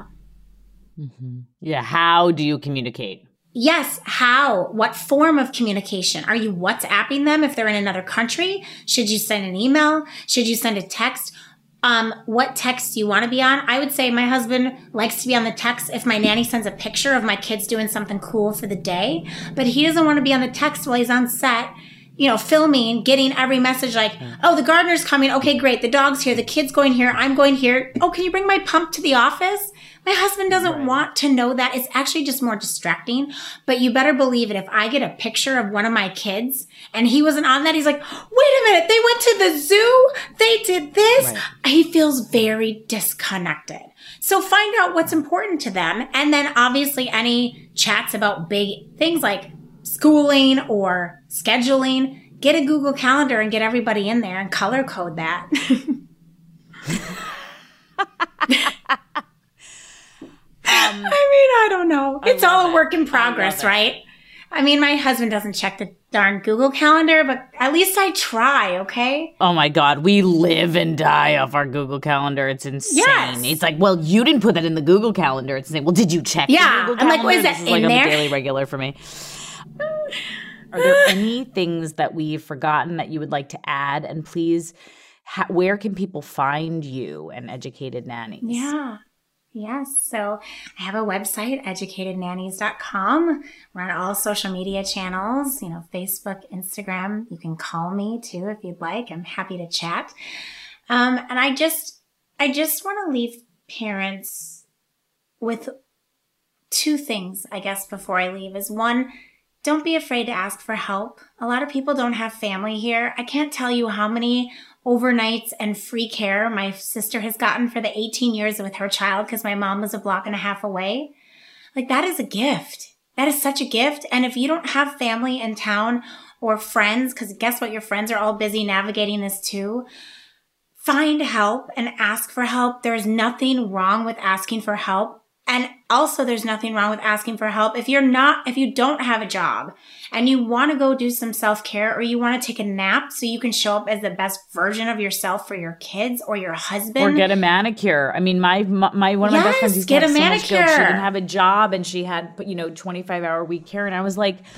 Yeah. How do you communicate? Yes. How? What form of communication? Are you WhatsApping them if they're in another country? Should you send an email? Should you send a text? What text do you want to be on? I would say my husband likes to be on the text if my nanny sends a picture of my kids doing something cool for the day, but he doesn't want to be on the text while he's on set, filming, getting every message like, oh, the gardener's coming. Okay, great. The dog's here. The kid's going here. I'm going here. Oh, can you bring my pump to the office? My husband doesn't want to know that. It's actually just more distracting. But you better believe it. If I get a picture of one of my kids and he wasn't on that, he's like, wait a minute. They went to the zoo. They did this. Right. He feels very disconnected. So find out what's important to them. And then obviously any chats about big things like schooling or scheduling, get a Google Calendar and get everybody in there and color code that. I don't know. It's all a work in progress, right? I mean, my husband doesn't check the darn Google Calendar, but at least I try, okay? Oh my God, we live and die off our Google Calendar. It's insane. Yes. It's like, well, you didn't put that in the Google Calendar. It's insane. Well, did you check the Google Calendar? I'm like, what is that This is in like there? on the daily regular for me. Are there any things that we've forgotten that you would like to add? And please, where can people find you and Educated Nannies? Yeah. Yes. So I have a website, educatednannies.com. We're on all social media channels, Facebook, Instagram. You can call me too if you'd like. I'm happy to chat. And I just want to leave parents with two things, I guess, before I leave is one, don't be afraid to ask for help. A lot of people don't have family here. I can't tell you how many overnights and free care my sister has gotten for the 18 years with her child because my mom was a block and a half away. Like, that is a gift. That is such a gift. And if you don't have family in town or friends, because guess what? Your friends are all busy navigating this too. Find help and ask for help. There's nothing wrong with asking for help. And also there's nothing wrong with asking for help. If you don't have a job and you want to go do some self-care or you want to take a nap so you can show up as the best version of yourself for your kids or your husband. Or get a manicure. I mean, one of my best friends used to have so much guilt. She didn't have a job and she had, 25-hour week care. And I was like,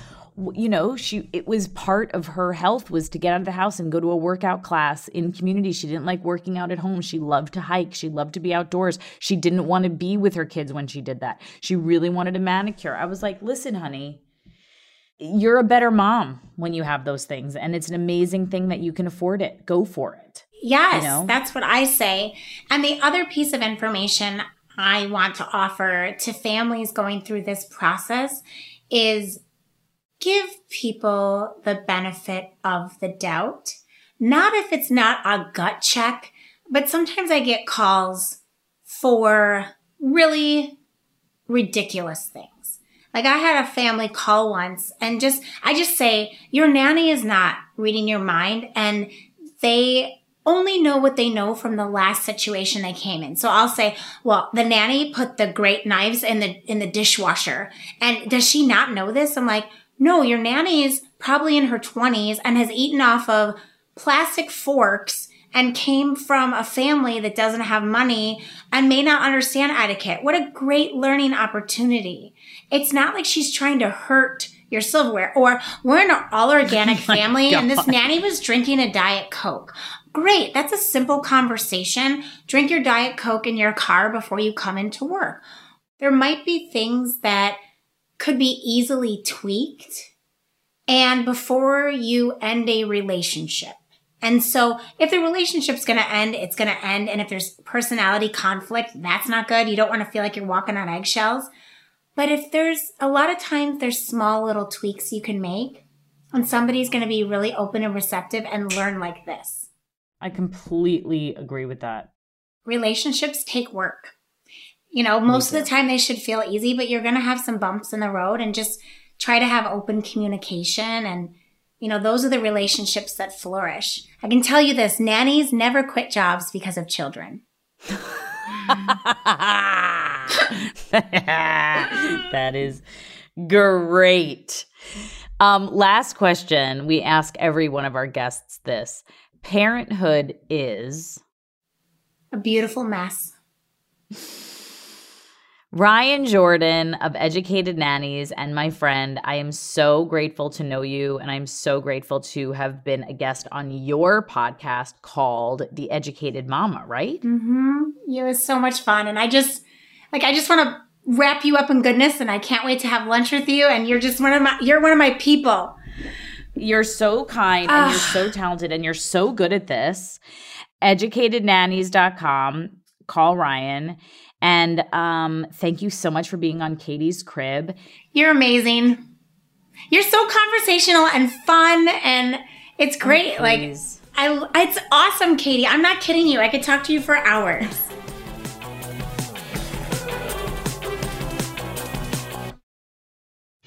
it was part of her health was to get out of the house and go to a workout class in community. She didn't like working out at home. She loved to hike. She loved to be outdoors. She didn't want to be with her kids when she did that. She really wanted a manicure. I was like, listen, honey, you're a better mom when you have those things. And it's an amazing thing that you can afford it. Go for it. Yes, that's what I say. And the other piece of information I want to offer to families going through this process is give people the benefit of the doubt. Not if it's not a gut check, but sometimes I get calls for really ridiculous things. Like I had a family call once and I just say, your nanny is not reading your mind and they only know what they know from the last situation they came in. So I'll say, well, the nanny put the great knives in the dishwasher. And does she not know this? I'm like, no, your nanny is probably in her 20s and has eaten off of plastic forks and came from a family that doesn't have money and may not understand etiquette. What a great learning opportunity. It's not like she's trying to hurt your silverware. Or we're an all-organic family and this nanny was drinking a Diet Coke. Great. That's a simple conversation. Drink your Diet Coke in your car before you come into work. There might be things that could be easily tweaked and before you end a relationship. And so if the relationship's going to end, it's going to end. And if there's personality conflict, that's not good. You don't want to feel like you're walking on eggshells. But if there's a lot of times there's small little tweaks you can make and somebody's going to be really open and receptive and learn like this. I completely agree with that. Relationships take work. Most of the time they should feel easy, but you're going to have some bumps in the road and just try to have open communication. And, those are the relationships that flourish. I can tell you this, nannies never quit jobs because of children. That is great. Last question. We ask every one of our guests this. Parenthood is a beautiful mess. Ryan Jordan of Educated Nannies and my friend, I am so grateful to know you and I'm so grateful to have been a guest on your podcast called The Educated Mama, right? Mm-hmm. It was so much fun. And I just want to wrap you up in goodness and I can't wait to have lunch with you. And you're just one of my people. You're so kind and you're so talented and you're so good at this. Educatednannies.com. Call Ryan. And thank you so much for being on Katie's Crib. You're amazing. You're so conversational and fun, and it's great. It's awesome, Katie. I'm not kidding you. I could talk to you for hours.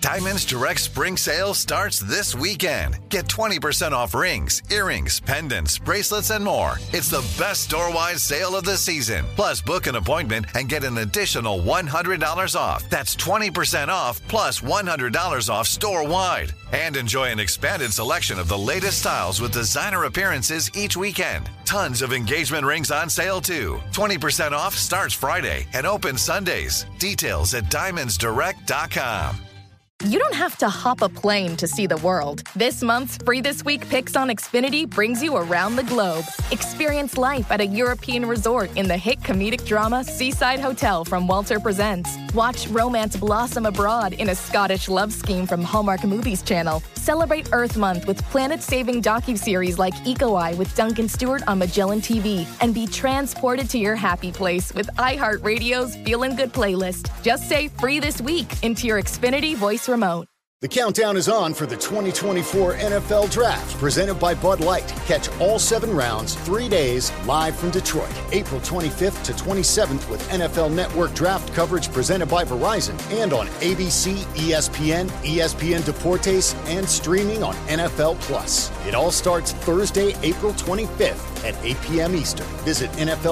Diamonds Direct Spring Sale starts this weekend. Get 20% off rings, earrings, pendants, bracelets, and more. It's the best store-wide sale of the season. Plus, book an appointment and get an additional $100 off. That's 20% off plus $100 off store-wide. And enjoy an expanded selection of the latest styles with designer appearances each weekend. Tons of engagement rings on sale, too. 20% off starts Friday and opens Sundays. Details at diamondsdirect.com. You don't have to hop a plane to see the world. This month's Free This Week Picks on Xfinity brings you around the globe. Experience life at a European resort in the hit comedic drama Seaside Hotel from Walter Presents. Watch romance blossom abroad in a Scottish love scheme from Hallmark Movies Channel. Celebrate Earth Month with planet-saving docuseries like Eco Eye with Duncan Stewart on Magellan TV. And be transported to your happy place with iHeartRadio's Feelin' Good playlist. Just say Free This Week into your Xfinity voice remote. The countdown is on for the 2024 NFL Draft, presented by Bud Light. Catch all 7 rounds, 3 days, live from Detroit, April 25th to 27th with NFL Network Draft coverage presented by Verizon and on ABC, ESPN, ESPN Deportes, and streaming on NFL Plus. It all starts Thursday, April 25th at 8 p.m. Eastern. Visit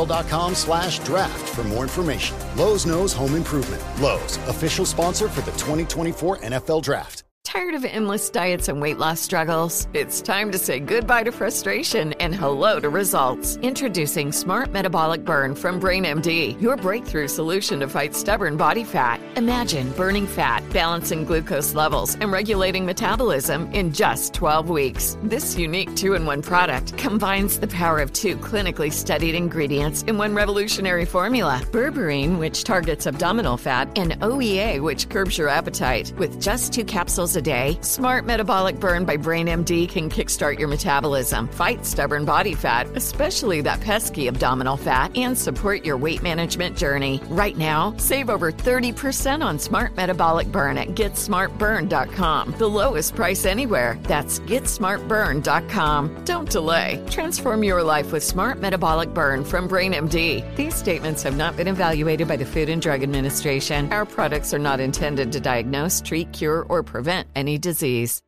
NFL.com/draft for more information. Lowe's knows home improvement. Lowe's, official sponsor for the 2024 NFL Draft. Tired of endless diets and weight loss struggles? It's time to say goodbye to frustration and hello to results. Introducing Smart Metabolic Burn from BrainMD, your breakthrough solution to fight stubborn body fat. Imagine burning fat, balancing glucose levels, and regulating metabolism in just 12 weeks. This unique 2-in-1 product combines the power of 2 clinically studied ingredients in one revolutionary formula. Berberine, which targets abdominal fat, and OEA, which curbs your appetite. With just 2 capsules a day, Smart Metabolic Burn by BrainMD can kickstart your metabolism, fight stubborn body fat, especially that pesky abdominal fat, and support your weight management journey. Right now, save over 30% on Smart Metabolic Burn at GetSmartBurn.com. The lowest price anywhere. That's GetSmartBurn.com. Don't delay. Transform your life with Smart Metabolic Burn from BrainMD. These statements have not been evaluated by the Food and Drug Administration. Our products are not intended to diagnose, treat, cure, or prevent any disease.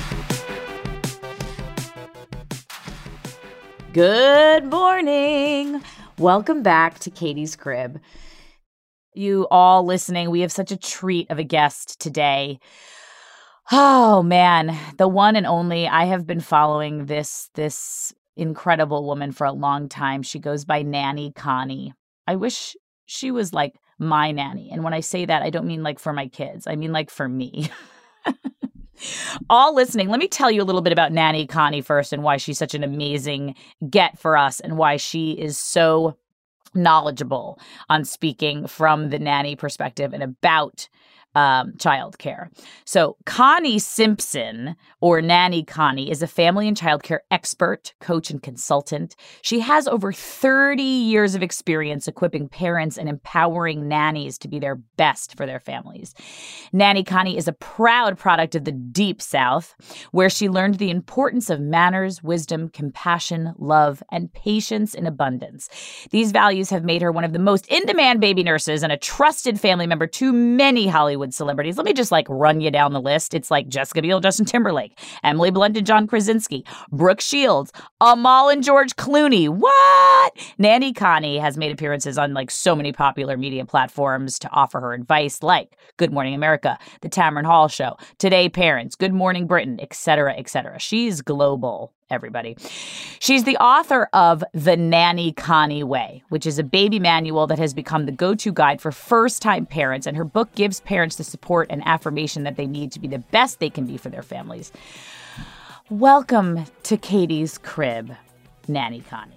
Good morning. Welcome back to Katie's Crib. You all listening, we have such a treat of a guest today. Oh man, the one and only. I have been following this incredible woman for a long time. She goes by Nanny Connie. I wish she was like my nanny. And when I say that, I don't mean like for my kids. I mean like for me. All listening, let me tell you a little bit about Nanny Connie first and why she's such an amazing get for us and why she is so knowledgeable on speaking from the nanny perspective and about childcare. So Connie Simpson, or Nanny Connie, is a family and childcare expert, coach, and consultant. She has over 30 years of experience equipping parents and empowering nannies to be their best for their families. Nanny Connie is a proud product of the Deep South, where she learned the importance of manners, wisdom, compassion, love, and patience in abundance. These values have made her one of the most in-demand baby nurses and a trusted family member to many Hollywood celebrities. Let me just run you down the list. It's like Jessica Biel, Justin Timberlake, Emily Blunt and John Krasinski, Brooke Shields, Amal and George Clooney. What? Nanny Connie has made appearances on so many popular media platforms to offer her advice like Good Morning America, The Tamron Hall Show, Today Parents, Good Morning Britain, etc., etc. She's global, everybody. She's the author of The Nanny Connie Way, which is a baby manual that has become the go-to guide for first-time parents, and her book gives parents the support and affirmation that they need to be the best they can be for their families. Welcome to Katie's Crib, Nanny Connie.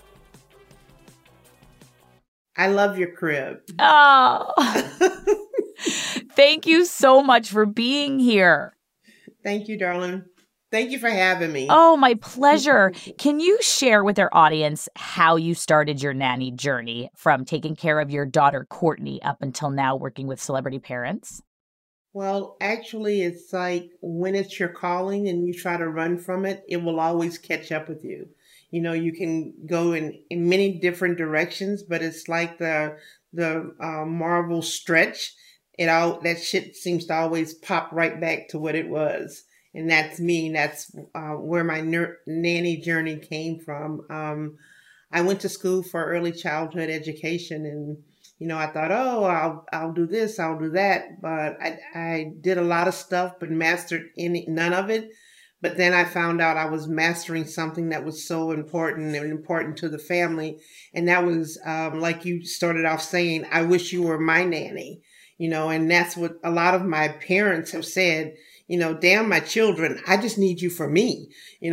I love your crib. Oh, thank you so much for being here. Thank you, darling. Thank you for having me. Oh, my pleasure. Can you share with our audience how you started your nanny journey from taking care of your daughter, Courtney, up until now working with celebrity parents? Well, actually, it's like when it's your calling and you try to run from it, it will always catch up with you. You know, you can go in many different directions, but it's like the Marvel stretch. that shit seems to always pop right back to what it was. And that's me. That's where my nanny journey came from. I went to school for early childhood education, and I thought, oh, I'll do this, I'll do that, but I did a lot of stuff, but mastered none of it. But then I found out I was mastering something that was so important and important to the family, and that was like you started off saying, I wish you were my nanny, and that's what a lot of my parents have said. Damn my children, I just need you for me,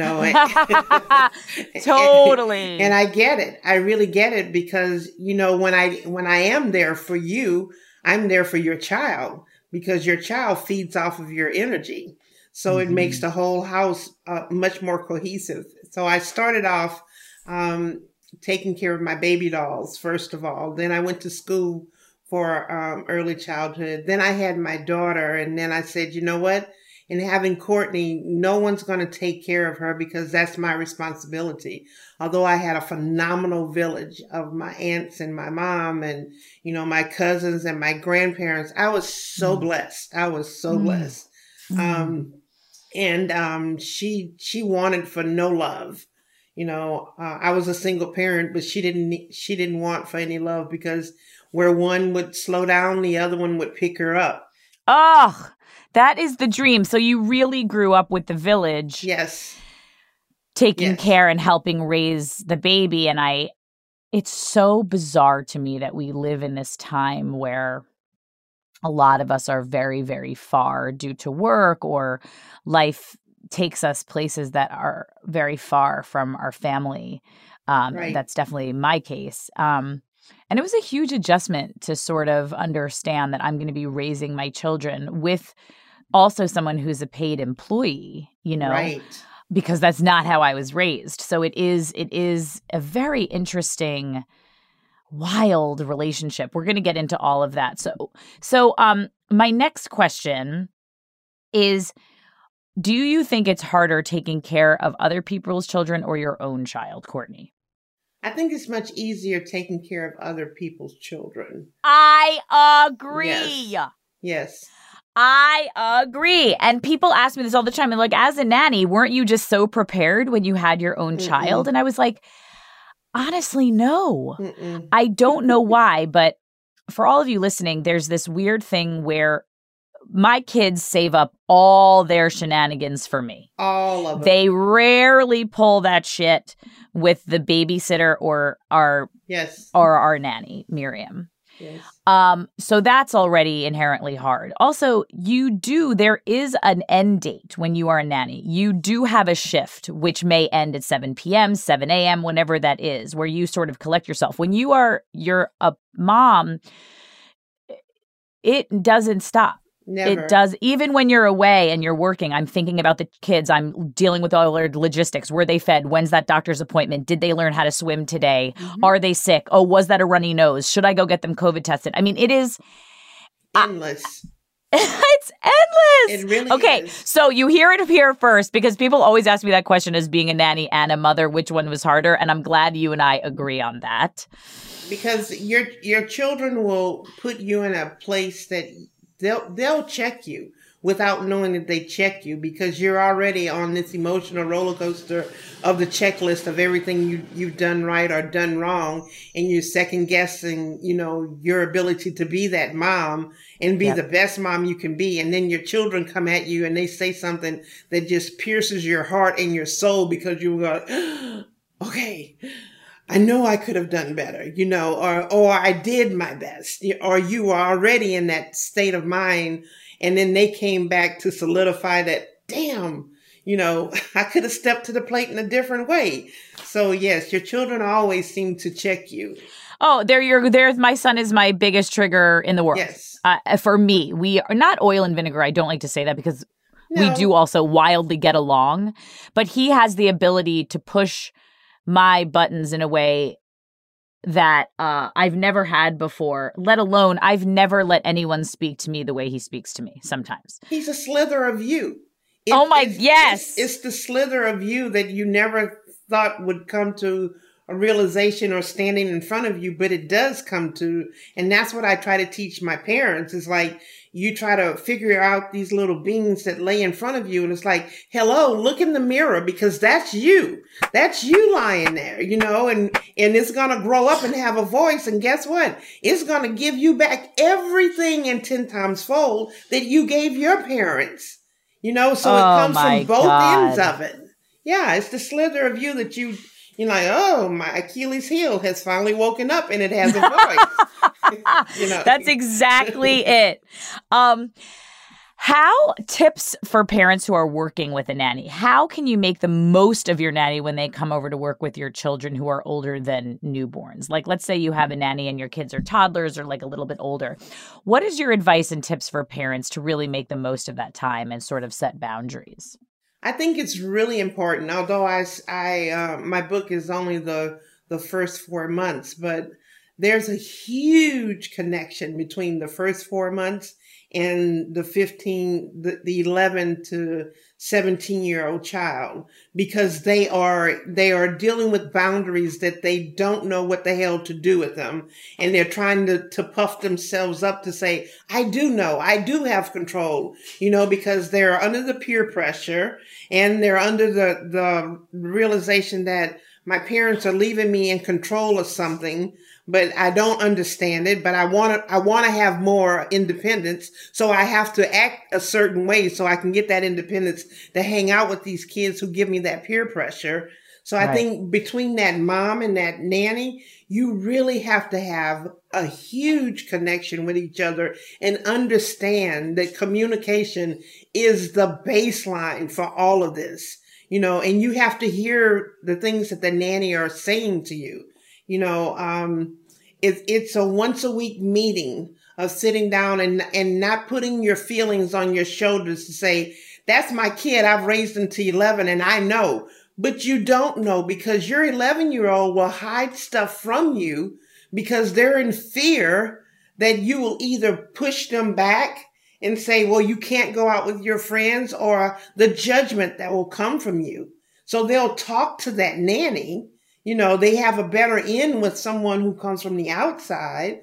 Totally. And I get it. I really get it because, when I am there for you, I'm there for your child because your child feeds off of your energy. So it makes the whole house much more cohesive. So I started off taking care of my baby dolls, first of all. Then I went to school for early childhood. Then I had my daughter, and then I said, you know what? In having Courtney, no one's going to take care of her because that's my responsibility. Although I had a phenomenal village of my aunts and my mom and, my cousins and my grandparents, I was so blessed. I was so blessed. She wanted for no love. I was a single parent, but she didn't want for any love because where one would slow down, the other one would pick her up. Oh, that is the dream. So you really grew up with the village. Yes. Taking care and helping raise the baby. And it's so bizarre to me that we live in this time where a lot of us are very, very far due to work, or life takes us places that are very far from our family. Right. That's definitely my case. And it was a huge adjustment to sort of understand that I'm going to be raising my children with also someone who's a paid employee, Right. Because that's not how I was raised. So it is a very interesting, wild relationship. We're going to get into all of that. So my next question is, do you think it's harder taking care of other people's children or your own child, Courtney? I think it's much easier taking care of other people's children. I agree. Yes. I agree. And people ask me this all the time. And like, as a nanny, weren't you just so prepared when you had your own child? And I was like, honestly, no. I don't know why. But for all of you listening, there's this weird thing where my kids save up all their shenanigans for me. All of them. They rarely pull that shit with the babysitter or our nanny, Miriam. Yes. So that's already inherently hard. Also, there is an end date when you are a nanny. You do have a shift, which may end at 7 p.m., 7 a.m., whenever that is, where you sort of collect yourself. When you're a mom, it doesn't stop. Never. It does. Even when you're away and you're working, I'm thinking about the kids. I'm dealing with all their logistics. Were they fed? When's that doctor's appointment? Did they learn how to swim today? Are they sick? Oh, was that a runny nose? Should I go get them COVID tested? I mean, it is endless. It's endless. It really okay, is. So you hear it here first, because people always ask me that question as being a nanny and a mother, which one was harder? And I'm glad you and I agree on that. Because your children will put you in a place that they'll check you without knowing that they check you, because you're already on this emotional roller coaster of the checklist of everything you've done right or done wrong, and you're second guessing, your ability to be that mom and be the best mom you can be. And then your children come at you and they say something that just pierces your heart and your soul, because you go, okay, I know I could have done better, or I did my best, or you were already in that state of mind. And then they came back to solidify that, damn, I could have stepped to the plate in a different way. So yes, your children always seem to check you. Oh, there's my son is my biggest trigger in the world. Yes. For me, we are not oil and vinegar. I don't like to say that, because we do also wildly get along, but he has the ability to push my buttons in a way that I've never had before, let alone I've never let anyone speak to me the way he speaks to me sometimes. He's a slither of you. Yes. It's the slither of you that you never thought would come to a realization or standing in front of you, but it does come to, and that's what I try to teach my parents is like, you try to figure out these little beings that lay in front of you. And it's like, hello, look in the mirror because that's you. That's you lying there, you know, and it's going to grow up and have a voice. And guess what? It's going to give you back everything in 10 times fold that you gave your parents, you know, so it comes from both ends of it. Yeah. It's the slither of you that you're like, oh, my Achilles heel has finally woken up and it has a voice. You know? That's exactly it. How tips for parents who are working with a nanny? How can you make the most of your nanny when they come over to work with your children who are older than newborns? Like, let's say you have a nanny and your kids are toddlers or like a little bit older. What is your advice and tips for parents to really make the most of that time and sort of set boundaries? I think it's really important, although my book is only the first 4 months, but there's a huge connection between the first 4 months and the 11 to 17-year-old child, because they are dealing with boundaries that they don't know what the hell to do with them. And they're trying to puff themselves up to say, I do know, I do have control, you know, because they're under the peer pressure and they're under the realization that my parents are leaving me in control of something, but I don't understand it, but I want to have more independence. So I have to act a certain way so I can get that independence to hang out with these kids who give me that peer pressure. So I think between that mom and that nanny, you really have to have a huge connection with each other and understand that communication is the baseline for all of this, you know, and you have to hear the things that the nanny are saying to you. You know, it's a once a week meeting of sitting down and not putting your feelings on your shoulders to say, that's my kid. I've raised him to 11 and I know, but you don't know because your 11-year-old will hide stuff from you because they're in fear that you will either push them back and say, well, you can't go out with your friends, or the judgment that will come from you. So they'll talk to that nanny. You know, they have a better in with someone who comes from the outside.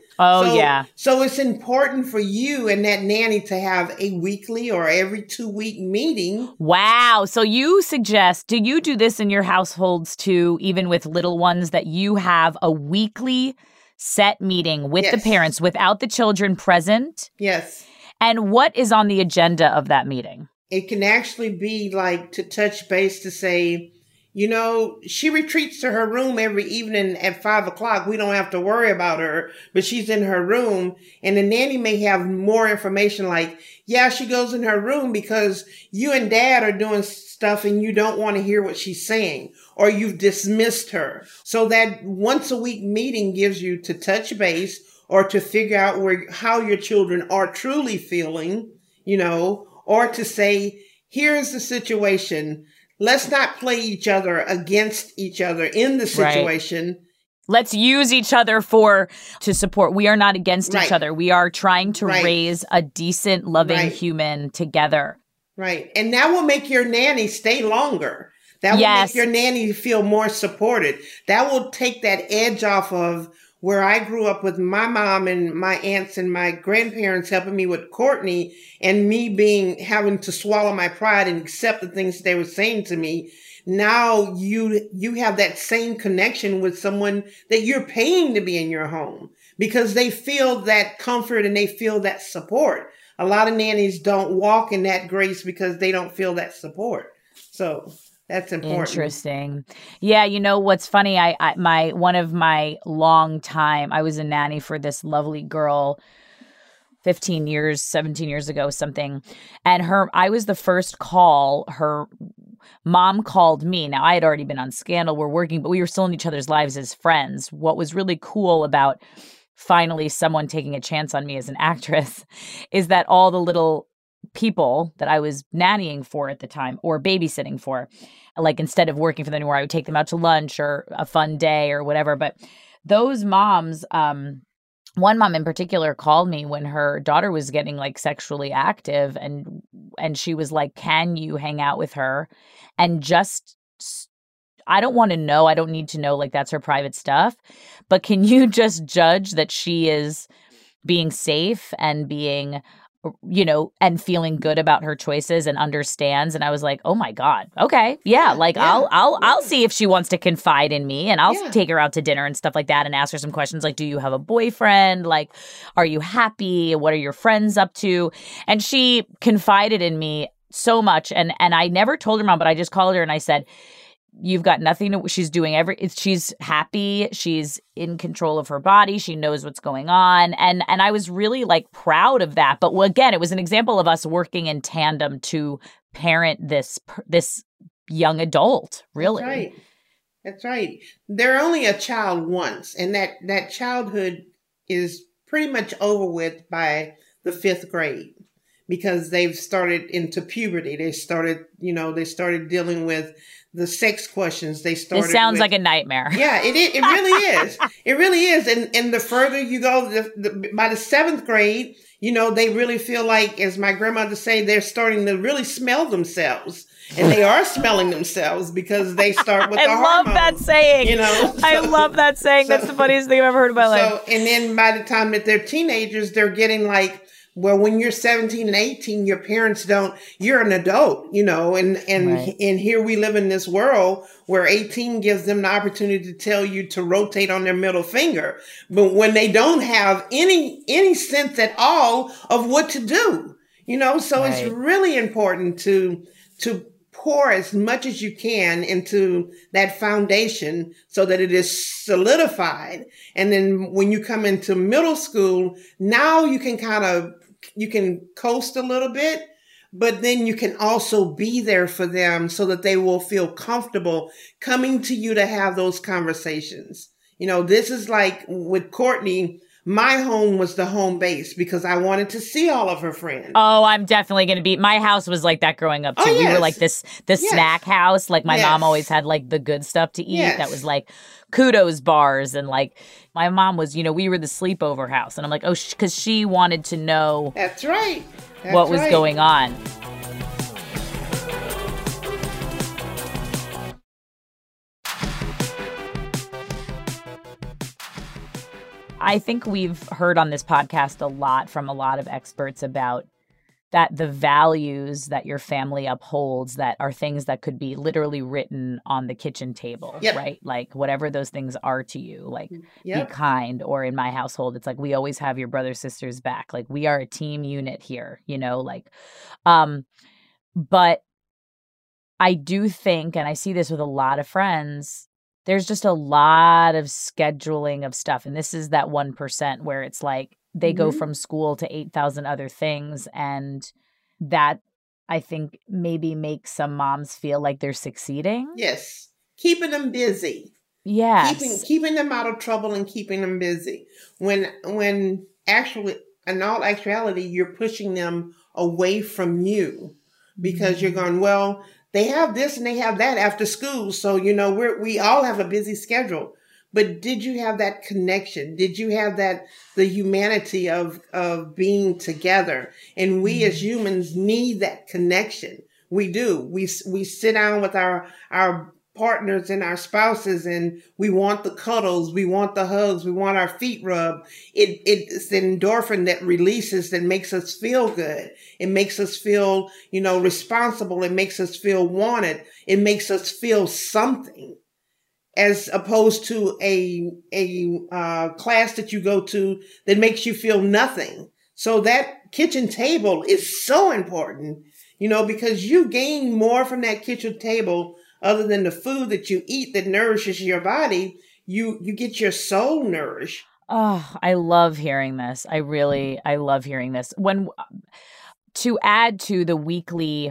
So it's important for you and that nanny to have a weekly or every 2-week meeting. Wow. So you suggest, do you do this in your households too, even with little ones, that you have a weekly set meeting with the parents without the children present? Yes. And what is on the agenda of that meeting? It can actually be like to touch base to say, you know, she retreats to her room every evening at 5:00. We don't have to worry about her, but she's in her room. And the nanny may have more information like, yeah, she goes in her room because you and dad are doing stuff and you don't want to hear what she's saying, or you've dismissed her. So that once a week meeting gives you to touch base or to figure out how your children are truly feeling, you know, or to say, here's the situation. Let's not play each other against each other in the situation. Right. Let's use each other to support. We are not against each other. We are trying to raise a decent, loving human together. Right. And that will make your nanny stay longer. That will make your nanny feel more supported. That will take that edge off of where I grew up with my mom and my aunts and my grandparents helping me with Courtney, and me having to swallow my pride and accept the things they were saying to me. Now you have that same connection with someone that you're paying to be in your home because they feel that comfort and they feel that support. A lot of nannies don't walk in that grace because they don't feel that support. So that's important. Interesting. Yeah, you know what's funny? I was a nanny for this lovely girl 15 years, 17 years ago, something. And I was the first call. Her mom called me. Now, I had already been on Scandal. We're working, but we were still in each other's lives as friends. What was really cool about finally someone taking a chance on me as an actress is that all the little people that I was nannying for at the time or babysitting for, like instead of working for them anymore, I would take them out to lunch or a fun day or whatever. But those moms, one mom in particular called me when her daughter was getting like sexually active, and she was like, can you hang out with her and just I don't want to know. I don't need to know. Like, that's her private stuff. But can you just judge that she is being safe and being, you know, and feeling good about her choices and understands? And I was like, oh my God. Okay. Yeah. Like I'll see if she wants to confide in me, and I'll take her out to dinner and stuff like that and ask her some questions like, do you have a boyfriend? Like, are you happy? What are your friends up to? And she confided in me so much. And I never told her mom, but I just called her and I said, you've got nothing to, she's doing she's happy. She's in control of her body. She knows what's going on. And I was really like proud of that. But again, it was an example of us working in tandem to parent this young adult, really. That's right. They're only a child once. And that childhood is pretty much over with by the 5th grade, because they've started into puberty. They started dealing with the sex questions. This sounds like a nightmare. Yeah, it really is. It really is. And the further you go, by the 7th grade, you know, they really feel like, as my grandmother say, they're starting to really smell themselves. And they are smelling themselves because they start with the hormones. I love that saying. You know, I love that saying. That's the funniest thing I've ever heard in my life. And then by the time that they're teenagers, they're getting like, well, when you're 17 and 18, your parents you're an adult, you know, and here we live in this world where 18 gives them the opportunity to tell you to rotate on their middle finger. But when they don't have any sense at all of what to do, you know, so it's really important to pour as much as you can into that foundation so that it is solidified. And then when you come into middle school, now you can coast a little bit, but then you can also be there for them so that they will feel comfortable coming to you to have those conversations. You know, this is like with Courtney, my home was the home base because I wanted to see all of her friends. Oh, I'm definitely going to be. My house was like that growing up too. We were like the snack house. Like my mom always had like the good stuff to eat. That was like kudos bars. And like my mom was, you know, we were the sleepover house. And I'm like, oh, because she wanted to know. That's right. What was going on. I think we've heard on this podcast a lot from a lot of experts about that the values that your family upholds that are things that could be literally written on the kitchen table, right? Like whatever those things are to you, like be kind, or in my household, it's like we always have your brother, sisters back. Like we are a team unit here, you know, like, but I do think, and I see this with a lot of friends, there's just a lot of scheduling of stuff. And this is that 1% where it's like they go from school to 8,000 other things. And that, I think, maybe makes some moms feel like they're succeeding. Yes. Keeping them busy. Yes. Keeping them out of trouble and keeping them busy. When actually, in all actuality, you're pushing them away from you because you're going, well, they have this and they have that after school. So, you know, we all have a busy schedule. But did you have that connection? Did you have the humanity of being together? And we as humans need that connection. We do. We sit down with our partners and our spouses, and we want the cuddles, we want the hugs, we want our feet rubbed. It's the endorphin that releases that makes us feel good. It makes us feel, you know, responsible. It makes us feel wanted. It makes us feel something, as opposed to a class that you go to that makes you feel nothing. So that kitchen table is so important, you know, because you gain more from that kitchen table other than the food that you eat that nourishes your body. You get your soul nourished. Oh, I love hearing this. I love hearing this. To add to the weekly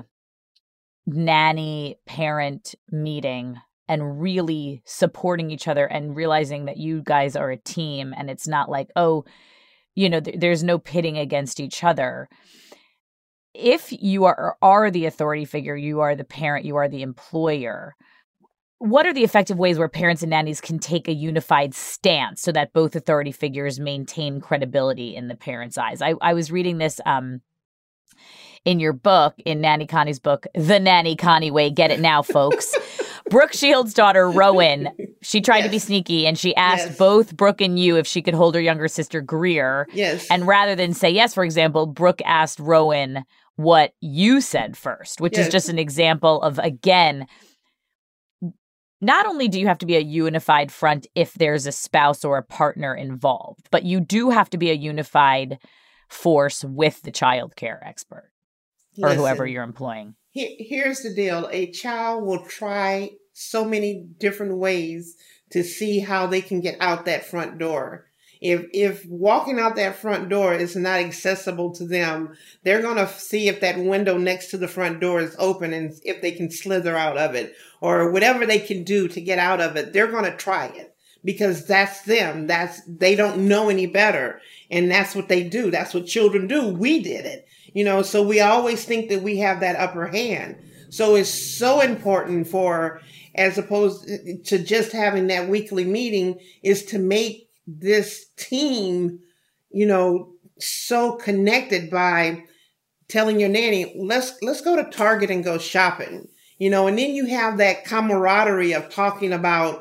nanny parent meeting and really supporting each other and realizing that you guys are a team and it's not like, oh, you know, there's no pitting against each other. If you are the authority figure, you are the parent, you are the employer, what are the effective ways where parents and nannies can take a unified stance so that both authority figures maintain credibility in the parent's eyes? I was reading this in your book, in Nanny Connie's book, The Nanny Connie Way. Get it now, folks. Brooke Shields' daughter, Rowan, she tried to be sneaky and she asked both Brooke and you if she could hold her younger sister, Greer. Yes. And rather than say yes, for example, Brooke asked Rowan what you said first, which is just an example of, again, not only do you have to be a unified front if there's a spouse or a partner involved, but you do have to be a unified force with the child care expert or whoever you're employing. Here's the deal. A child will try so many different ways to see how they can get out that front door. If walking out that front door is not accessible to them, they're going to see if that window next to the front door is open and if they can slither out of it or whatever they can do to get out of it. They're going to try it because that's them. They don't know any better. And that's what they do. That's what children do. We did it, so we always think that we have that upper hand. So it's so important as opposed to just having that weekly meeting, is to make this team, so connected by telling your nanny, let's go to Target and go shopping, and then you have that camaraderie of talking about,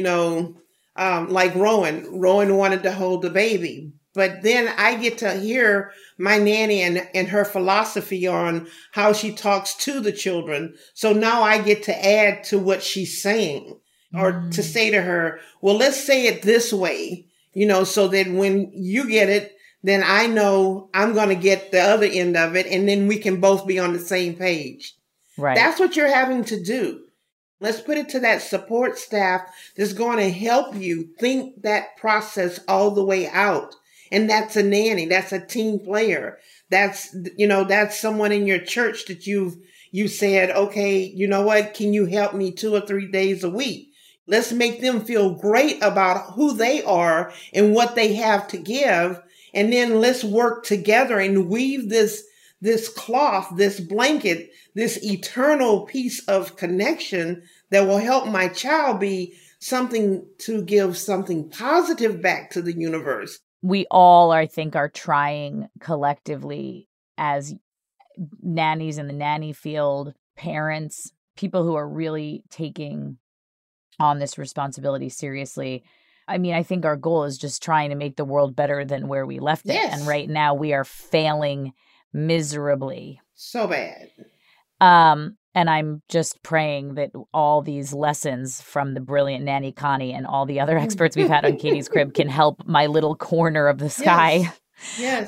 like Rowan wanted to hold the baby. But then I get to hear my nanny and her philosophy on how she talks to the children. So now I get to add to what she's saying or to say to her, well, let's say it this way, so that when you get it, then I know I'm going to get the other end of it. And then we can both be on the same page. Right. That's what you're having to do. Let's put it to that support staff that's going to help you think that process all the way out. And that's a nanny. That's a team player. That's someone in your church that you said, okay, you know what? Can you help me 2 or 3 days a week? Let's make them feel great about who they are and what they have to give. And then let's work together and weave this cloth, this blanket, this eternal piece of connection that will help my child be something to give something positive back to the universe. We all, I think, are trying collectively as nannies in the nanny field, parents, people who are really taking on this responsibility seriously. I mean, I think our goal is just trying to make the world better than where we left it. And right now we are failing miserably. So bad. And I'm just praying that all these lessons from the brilliant Nanny Connie and all the other experts we've had on Katie's Crib can help my little corner of the sky. Yes.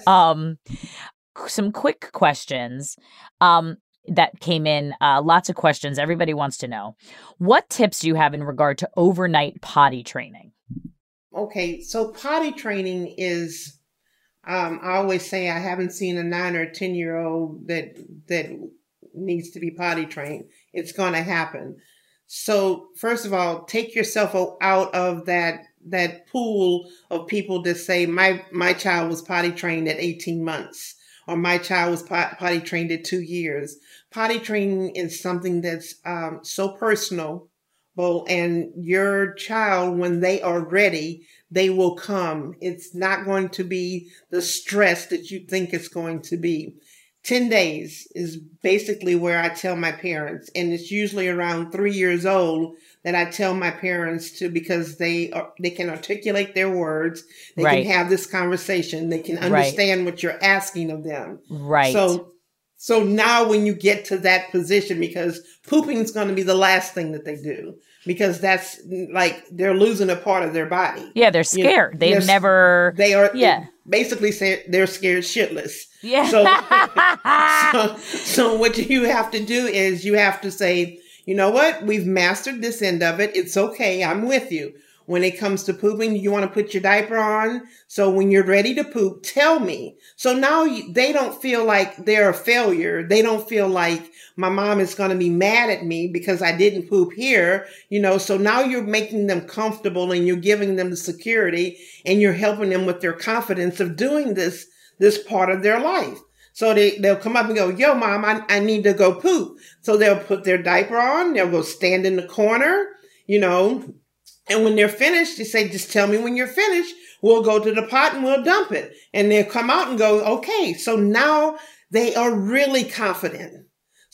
Some quick questions that came in. Lots of questions. Everybody wants to know. What tips do you have in regard to overnight potty training? Okay, so potty training is, I always say I haven't seen a 9 or 10-year-old that needs to be potty trained. It's going to happen. So first of all, take yourself out of that pool of people that say my child was potty trained at 18 months or my child was potty trained at 2 years. Potty training is something that's so personal, and your child, when they are ready, they will come. It's not going to be the stress that you think it's going to be. 10 days is basically where I tell my parents, and it's usually around 3 years old that I tell my parents to, because they can articulate their words, they can have this conversation, they can understand what you're asking of them. Right. So now when you get to that position, because pooping is going to be the last thing that they do, because that's like they're losing a part of their body. Yeah, they're scared. They are basically they're scared shitless. Yeah. So what you have to do is you have to say, you know what? We've mastered this end of it. It's okay. I'm with you. When it comes to pooping, you want to put your diaper on. So when you're ready to poop, tell me. So now they don't feel like they're a failure. They don't feel like my mom is going to be mad at me because I didn't poop here. So now you're making them comfortable and you're giving them the security and you're helping them with their confidence of doing this part of their life. So they'll come up and go, yo, mom, I need to go poop. So they'll put their diaper on. They'll go stand in the corner, and when they're finished, you say, just tell me when you're finished. We'll go to the pot and we'll dump it. And they'll come out and go, okay. So now they are really confident.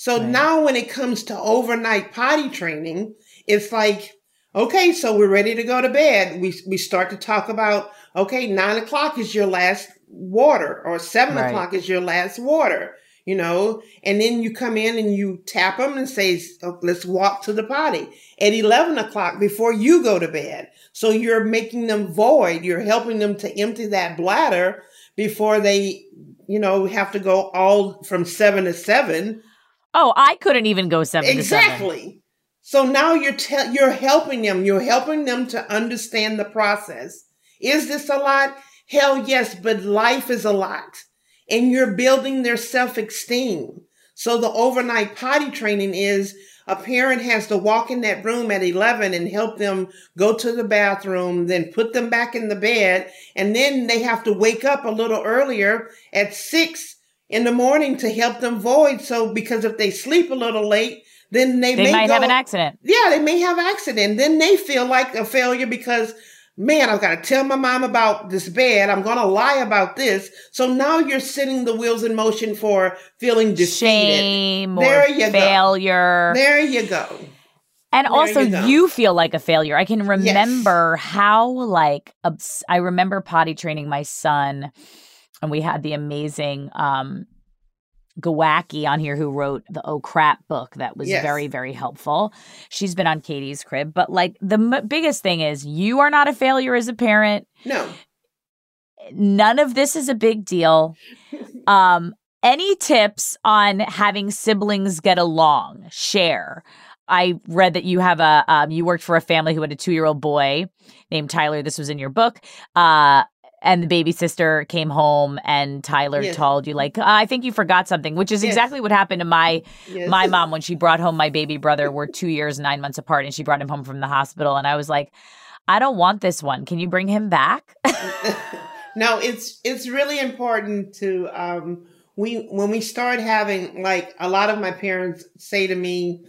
So now when it comes to overnight potty training, it's like, okay, so we're ready to go to bed. We start to talk about, okay, 9 o'clock is your last water, or 7 o'clock is your last water, you know, and then you come in and you tap them and say, oh, let's walk to the potty at 11 o'clock before you go to bed. So you're making them void. You're helping them to empty that bladder before they, you know, have to go all from 7 to 7. Oh, I couldn't even go 7 to 7. Exactly. So now you're helping them. You're helping them to understand the process. Is this a lot? Hell yes, but life is a lot. And you're building their self-esteem. So the overnight potty training is a parent has to walk in that room at 11 and help them go to the bathroom, then put them back in the bed. And then they have to wake up a little earlier at 6 in the morning to help them void. So because if they sleep a little late, then they might have an accident. Yeah, they may have an accident. Then they feel like a failure because, man, I've got to tell my mom about this bed. I'm going to lie about this. So now you're setting the wheels in motion for feeling defeated. Shame or failure. There you go. And also, you feel like a failure. I can remember how, I remember potty training my son, and we had the amazing Gawacki on here who wrote the Oh Crap book that was very, very helpful. She's been on Katie's Crib. But the biggest thing is you are not a failure as a parent. No. None of this is a big deal. Any tips on having siblings get along? Share. I read that you have you worked for a family who had a 2-year-old boy named Tyler. This was in your book. And the baby sister came home and Tyler told you, I think you forgot something, which is exactly what happened to my mom when she brought home my baby brother. We're 2 years, 9 months apart, and she brought him home from the hospital. And I was like, I don't want this one. Can you bring him back? No, it's really important to, when we start having, a lot of my parents say to me,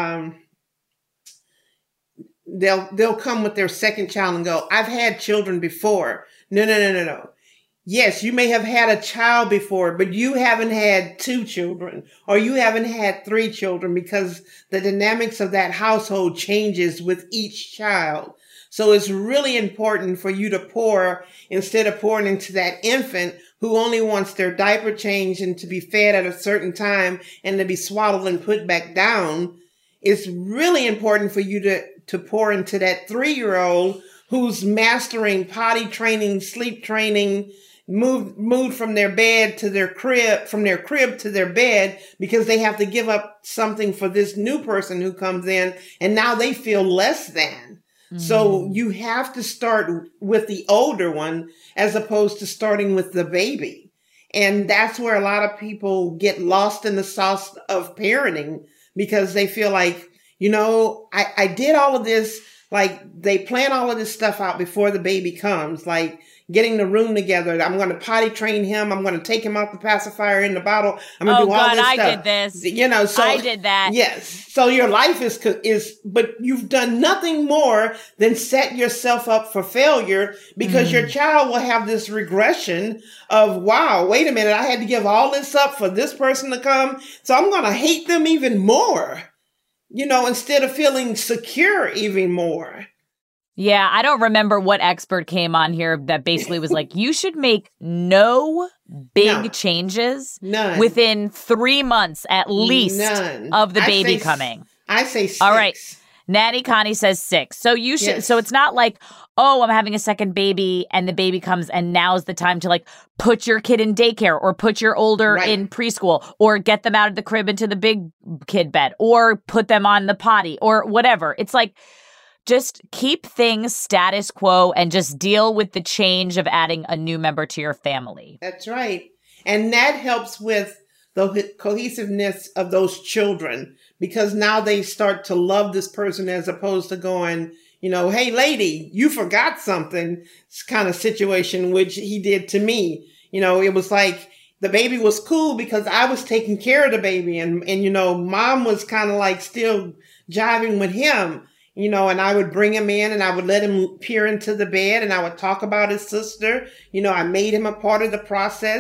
they'll come with their second child and go, I've had children before. No. Yes, you may have had a child before, but you haven't had 2 children or you haven't had 3 children because the dynamics of that household changes with each child. So it's really important for you to pour instead of pouring into that infant who only wants their diaper changed and to be fed at a certain time and to be swaddled and put back down. It's really important for you to pour into that 3-year-old who's mastering potty training, sleep training, moved from their bed to their crib, from their crib to their bed because they have to give up something for this new person who comes in and now they feel less than. Mm-hmm. So you have to start with the older one as opposed to starting with the baby. And that's where a lot of people get lost in the sauce of parenting because they feel like, I did all of this. They plan all of this stuff out before the baby comes, getting the room together. I'm going to potty train him. I'm going to take him out the pacifier in the bottle. I'm going to do all this stuff. I did this. So I did that. Yes. So your life but you've done nothing more than set yourself up for failure because your child will have this regression of, wow, wait a minute. I had to give all this up for this person to come. So I'm going to hate them even more. Instead of feeling secure even more. Yeah, I don't remember what expert came on here that basically was like, you should make no big changes within 3 months at least of the baby coming. I say 6. All right. Natty Connie says 6. So you should. Yes. So it's not like, oh, I'm having a second baby and the baby comes and now's the time to put your kid in daycare or put your older in preschool or get them out of the crib into the big kid bed or put them on the potty or whatever. It's just keep things status quo and just deal with the change of adding a new member to your family. That's right. And that helps with the cohesiveness of those children because now they start to love this person as opposed to going, hey, lady, you forgot something kind of situation, which he did to me. It was like the baby was cool because I was taking care of the baby and mom was kind of still jiving with him, and I would bring him in and I would let him peer into the bed and I would talk about his sister. I made him a part of the process.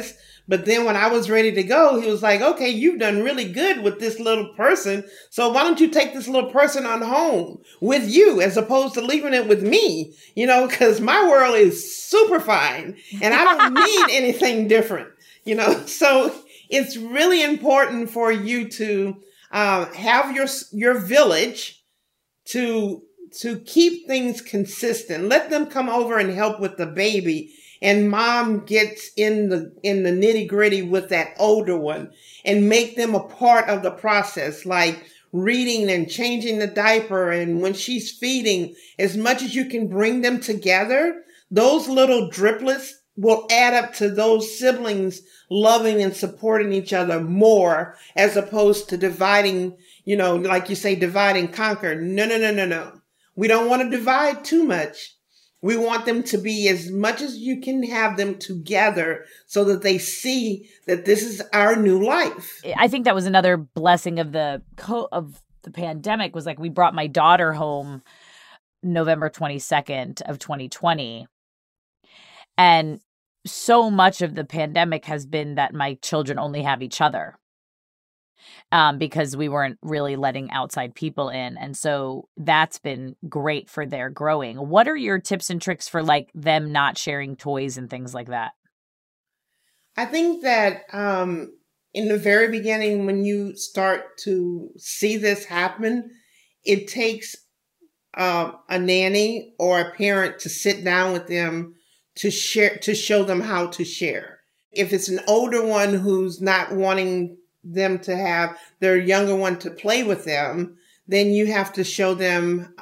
But then when I was ready to go, he was like, okay, you've done really good with this little person. So why don't you take this little person on home with you as opposed to leaving it with me? You know, because my world is super fine and I don't need anything different, you know. So it's really important for you to have your village to keep things consistent. Let them come over and help with the baby. And mom gets in the nitty gritty with that older one and make them a part of the process, like reading and changing the diaper. And when she's feeding, as much as you can bring them together, those little driplets will add up to those siblings loving and supporting each other more, as opposed to dividing, you know, like you say, divide and conquer. No. We don't want to divide too much. We want them to be as much as you can have them together so that they see that this is our new life. I think that was another blessing of the pandemic, was like we brought my daughter home November 22nd of 2020. And so much of the pandemic has been that my children only have each other. Because we weren't really letting outside people in. And so that's been great for their growing. What are your tips and tricks for like them not sharing toys and things like that? I think that in the very beginning, when you start to see this happen, it takes a nanny or a parent to sit down with them to show them how to share. If it's an older one who's not wanting them to have their younger one to play with them, then you have to show them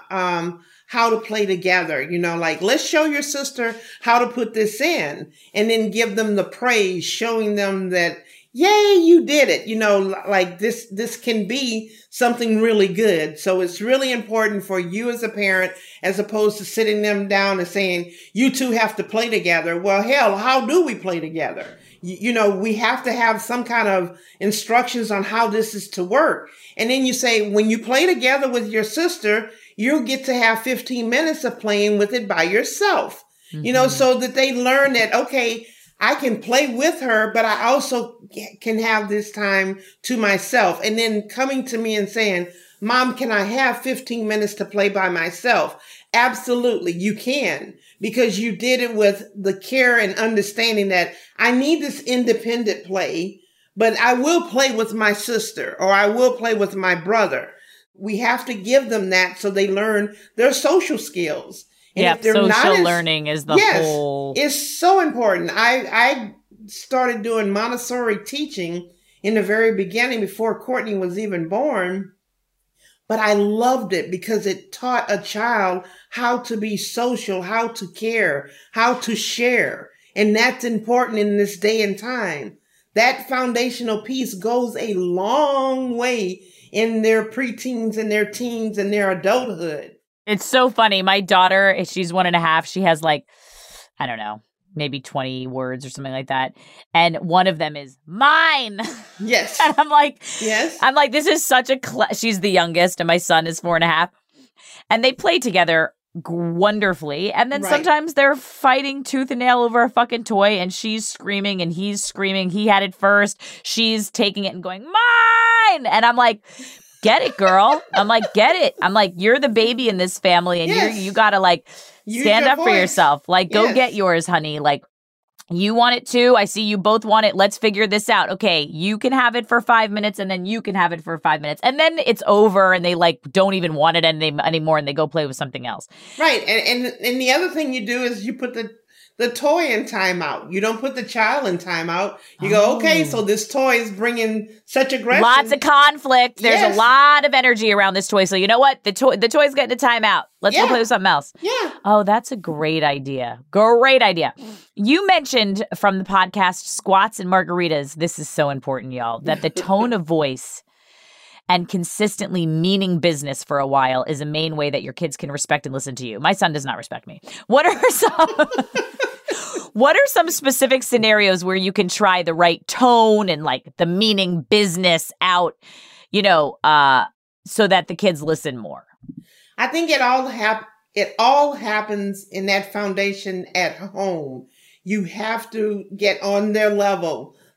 how to play together. You know, like, let's show your sister how to put this in, and then give them the praise, showing them that, yay, you did it. You know, like this can be something really good. So it's really important for you as a parent, as opposed to sitting them down and saying, you two have to play together. Well, hell, how do we play together? You know, we have to have some kind of instructions on how this is to work. And then you say, when you play together with your sister, you'll get to have 15 minutes of playing with it by yourself, you know, so that they learn that, okay, I can play with her, but I also can have this time to myself. And then coming to me and saying, Mom, can I have 15 minutes to play by myself? Absolutely, you can, because you did it with the care and understanding that I need this independent play, but I will play with my sister or I will play with my brother. We have to give them that so they learn their social skills. And yeah, social learning is the whole. It's so important. I started doing Montessori teaching in the very beginning before Courtney was even born. But I loved it because it taught a child how to be social, how to care, how to share. And that's important in this day and time. That foundational piece goes a long way in their preteens and their teens and their adulthood. It's so funny. My daughter, she's 1.5. She has like, I don't know, maybe 20 words or something like that. And one of them is mine. Yes. And I'm like, yes. I'm like, this is such a, she's the youngest and my son is 4.5. And they play together wonderfully. And then sometimes they're fighting tooth and nail over a fucking toy and she's screaming and he's screaming. He had it first. She's taking it and going, mine. And I'm like, get it, girl. I'm like, get it. I'm like, you're the baby in this family and you gotta like stand up for yourself. Like, go get yours, honey. Like, you want it too. I see you both want it. Let's figure this out. Okay, you can have it for 5 minutes and then you can have it for 5 minutes. And then it's over and they like don't even want it anymore and they go play with something else. Right. And the other thing you do is you put the toy in timeout. You don't put the child in timeout. You go, okay, so this toy is bringing such aggression. Lots of conflict. There's a lot of energy around this toy. So you know what? The toy's getting a timeout. Let's go play with something else. Yeah. Oh, that's a great idea. Great idea. You mentioned from the podcast Squats and Margaritas, this is so important, y'all, that the tone of voice and consistently meaning business for a while is a main way that your kids can respect and listen to you. My son does not respect me. What are some specific scenarios where you can try the right tone and like the meaning business out, you know, so that the kids listen more? I think it all happens in that foundation at home. You have to get on their level.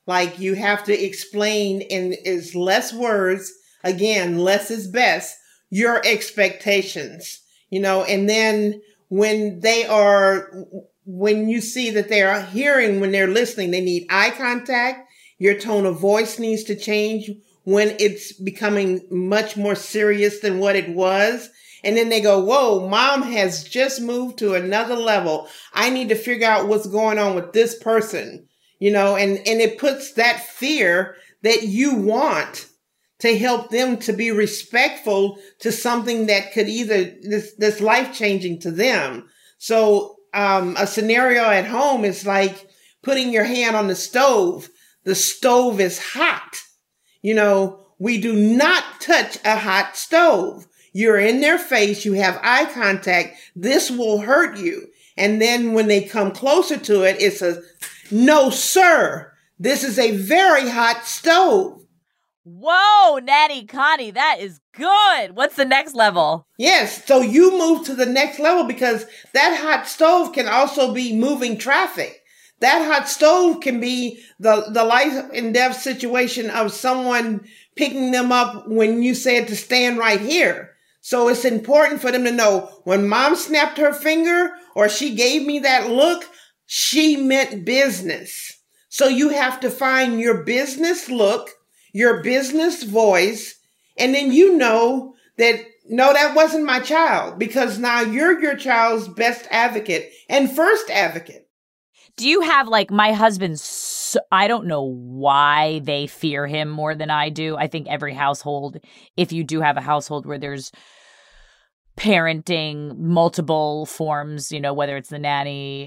Like you have to explain in as less words, again, less is best, your expectations, and then when you see that they are hearing, when they're listening, they need eye contact. Your tone of voice needs to change when it's becoming much more serious than what it was. And then they go, whoa, mom has just moved to another level. I need to figure out what's going on with this person, and it puts that fear that you want to help them to be respectful to something that could that's life-changing to them. So a scenario at home is like putting your hand on the stove. The stove is hot. We do not touch a hot stove. You're in their face. You have eye contact. This will hurt you. And then when they come closer to it, it's a, no, sir, this is a very hot stove. Whoa, Nanny Connie, that is good. What's the next level? Yes, so you move to the next level because that hot stove can also be moving traffic. That hot stove can be the life and death situation of someone picking them up when you said to stand right here. So it's important for them to know when mom snapped her finger or she gave me that look, she meant business. So you have to find your business look, your business voice, and then that, no, that wasn't my child, because now you're your child's best advocate and first advocate. Do you have, like, my husband's, I don't know why they fear him more than I do. I think every household, if you do have a household where there's parenting, multiple forms, whether it's the nanny,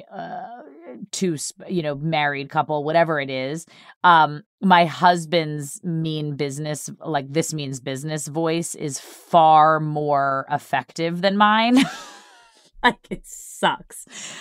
married couple, whatever it is, my husband's mean business, like this means business voice is far more effective than mine. Like, it sucks.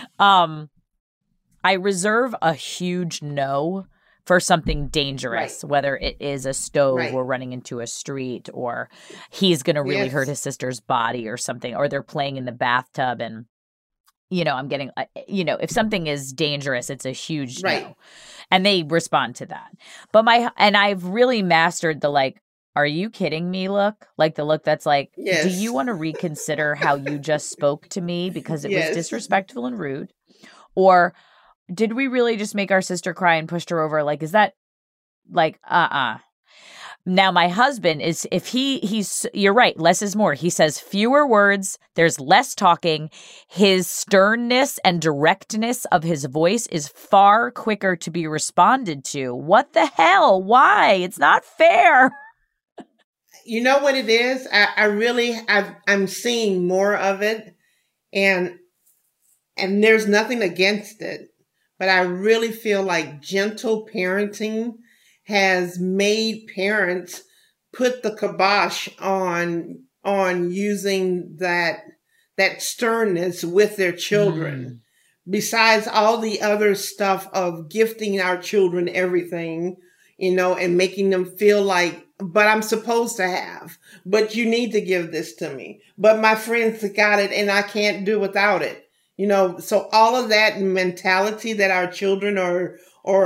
I reserve a huge no for something dangerous, right, whether it is a stove, right, or running into a street, or he's going to really hurt his sister's body or something, or they're playing in the bathtub and, I'm getting, if something is dangerous, it's a huge no. And they respond to that. But I've really mastered the, like, are you kidding me look? Like the look that's like, do you want to reconsider how you just spoke to me because it was disrespectful and rude? Or did we really just make our sister cry and pushed her over? Like, is that like, Now, my husband is, if he's, you're right, less is more. He says fewer words. There's less talking. His sternness and directness of his voice is far quicker to be responded to. What the hell? Why? It's not fair. You know what it is? I'm seeing more of it, and there's nothing against it. But I really feel like gentle parenting has made parents put the kibosh on using that sternness with their children. Besides all the other stuff of gifting our children everything, and making them feel like, but I'm supposed to have, but you need to give this to me. But my friends got it and I can't do without it. So all of that mentality that our children are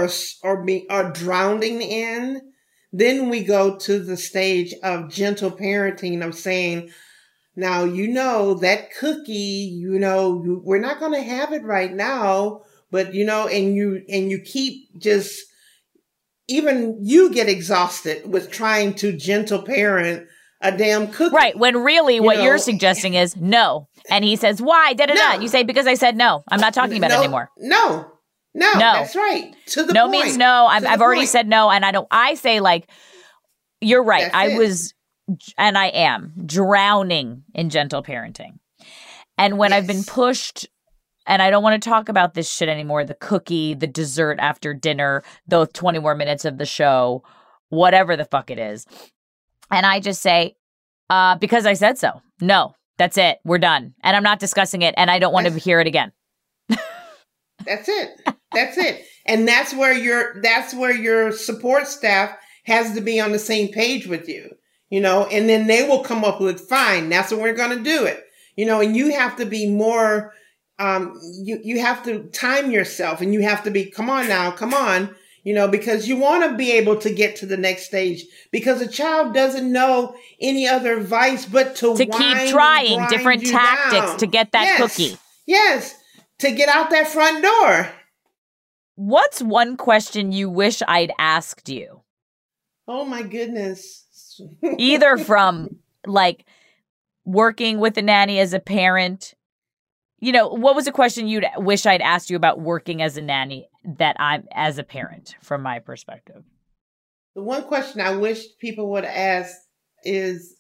drowning in, then we go to the stage of gentle parenting of saying, now, that cookie, we're not going to have it right now, but, and you keep just, even you get exhausted with trying to gentle parent a damn cookie. Right. When really what you're suggesting is no. And he says, why? Da, da, da. You say, because I said no. I'm not talking about it anymore. No, that's right. To the no point. Means no. I've already said no. And I say, like, you're right. And I am drowning in gentle parenting. And when I've been pushed, and I don't want to talk about this shit anymore, the cookie, the dessert after dinner, those 20 more minutes of the show, whatever the fuck it is. And I just say, because I said so. No, that's it. We're done. And I'm not discussing it. And I don't want to hear it again. That's it. And that's where your support staff has to be on the same page with you, and then they will come up with, fine, that's what we're going to do it, and you have to be more, you have to time yourself, and you have to be, come on now, come on. because you want to be able to get to the next stage, because a child doesn't know any other advice but to keep trying different tactics to get that cookie. Yes, to get out that front door. What's one question you wish I'd asked you? Oh, my goodness. Either from, like, working with a nanny as a parent. What was a question you'd wish I'd asked you about working as a nanny that I'm as a parent from my perspective? The one question I wish people would ask is,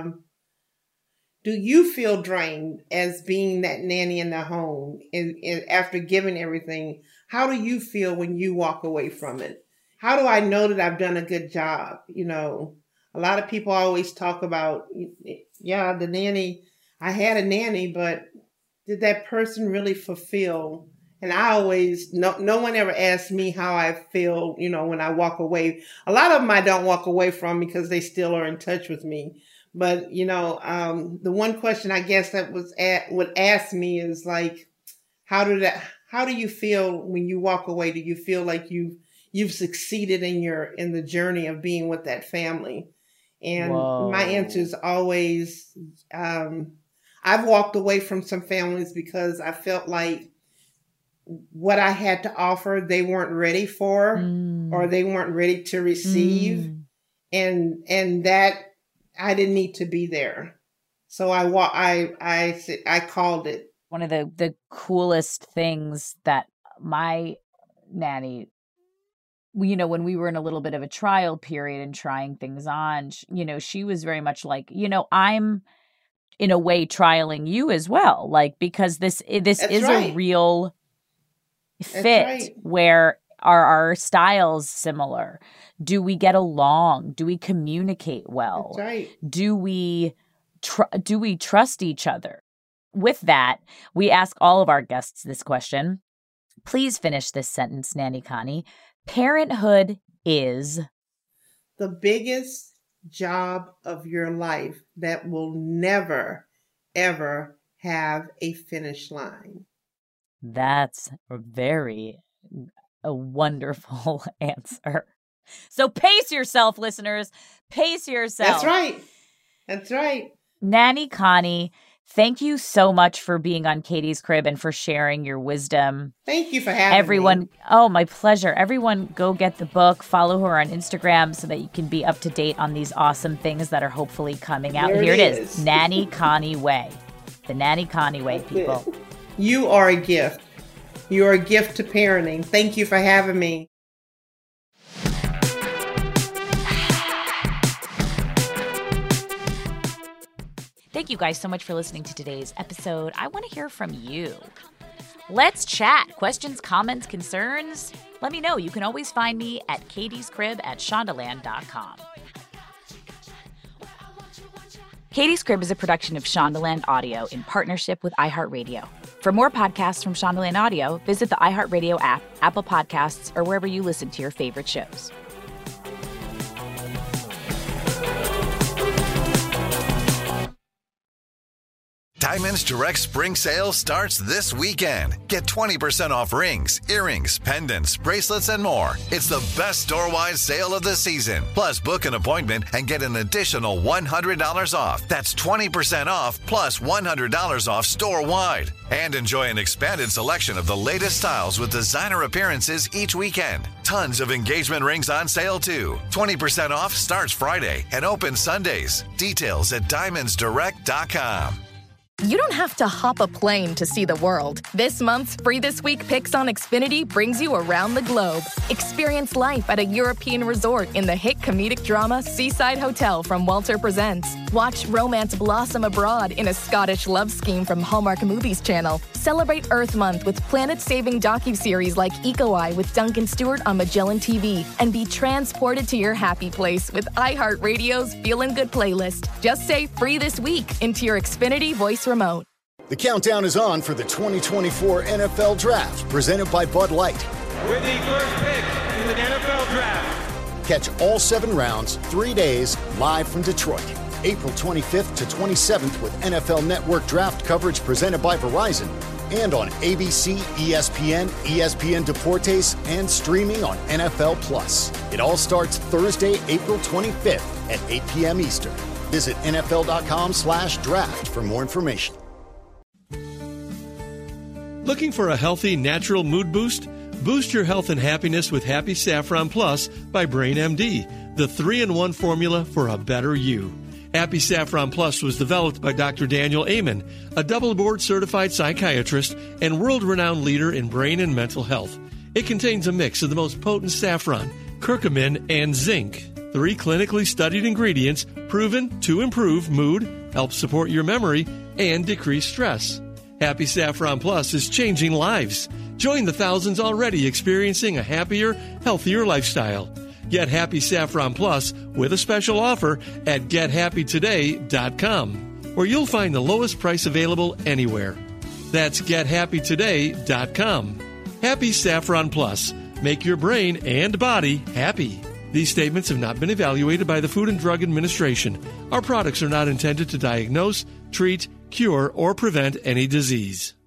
do you feel drained as being that nanny in the home? And after giving everything, how do you feel when you walk away from it? How do I know that I've done a good job? A lot of people always talk about, the nanny, I had a nanny, but did that person really fulfill? And I always, no one ever asked me how I feel, when I walk away. A lot of them I don't walk away from because they still are in touch with me. But, the one question I guess that would ask me is like, how do you feel when you walk away? Do you feel like you've succeeded in the journey of being with that family? And my answer is always, I've walked away from some families because I felt like what I had to offer, they weren't ready for, or they weren't ready to receive. And that I didn't need to be there. So I called it. One of the coolest things that my nanny, when we were in a little bit of a trial period and trying things on, she was very much like, I'm in a way trialing you as well. Like, because this is right. A real fit right. Where are our styles similar? Do we get along? Do we communicate well? That's right. Do we trust each other? With that, we ask all of our guests this question. Please finish this sentence, Nanny Connie. Parenthood is the biggest job of your life that will never, ever have a finish line. That's a wonderful answer. So pace yourself, listeners. Pace yourself. That's right. That's right. Nanny Connie, thank you so much for being on Katie's Crib and for sharing your wisdom. Thank you for having me. Oh, my pleasure. Everyone go get the book. Follow her on Instagram so that you can be up to date on these awesome things that are hopefully coming out. Here it is. Nanny Connie Way. The Nanny Connie Way, people. You are a gift. You are a gift to parenting. Thank you for having me. Thank you guys so much for listening to today's episode. I want to hear from you. Let's chat. Questions, comments, concerns? Let me know. You can always find me at katiescrib@shondaland.com. Katie's Crib is a production of Shondaland Audio in partnership with iHeartRadio. For more podcasts from Shondaland Audio, visit the iHeartRadio app, Apple Podcasts, or wherever you listen to your favorite shows. Diamonds Direct Spring Sale starts this weekend. Get 20% off rings, earrings, pendants, bracelets, and more. It's the best store-wide sale of the season. Plus, book an appointment and get an additional $100 off. That's 20% off plus $100 off store-wide. And enjoy an expanded selection of the latest styles with designer appearances each weekend. Tons of engagement rings on sale, too. 20% off starts Friday and opens Sundays. Details at diamondsdirect.com. You don't have to hop a plane to see the world. This month's Free This Week Picks on Xfinity brings you around the globe. Experience life at a European resort in the hit comedic drama Seaside Hotel from Walter Presents. Watch romance blossom abroad in a Scottish love scheme from Hallmark Movies Channel. Celebrate Earth Month with planet-saving docuseries like Eco Eye with Duncan Stewart on Magellan TV. And be transported to your happy place with iHeartRadio's Feelin' Good playlist. Just say Free This Week into your Xfinity voice remote. The countdown is on for the 2024 NFL Draft, presented by Bud Light. With the first pick in the NFL Draft. Catch all 7 rounds, 3 days, live from Detroit. April 25th to 27th with NFL Network Draft coverage presented by Verizon. and on ABC, ESPN, ESPN Deportes, and streaming on NFL Plus. It all starts Thursday, April 25th at 8 p.m. Eastern. Visit NFL.com/draft for more information. Looking for a healthy, natural mood boost? Boost your health and happiness with Happy Saffron Plus by Brain MD, the 3-in-1 formula for a better you. Happy Saffron Plus was developed by Dr. Daniel Amen, a double board-certified psychiatrist and world-renowned leader in brain and mental health. It contains a mix of the most potent saffron, curcumin, and zinc, 3 clinically studied ingredients proven to improve mood, help support your memory, and decrease stress. Happy Saffron Plus is changing lives. Join the thousands already experiencing a happier, healthier lifestyle. Get Happy Saffron Plus with a special offer at gethappytoday.com, where you'll find the lowest price available anywhere. That's gethappytoday.com. Happy Saffron Plus. Make your brain and body happy. These statements have not been evaluated by the Food and Drug Administration. Our products are not intended to diagnose, treat, cure, or prevent any disease.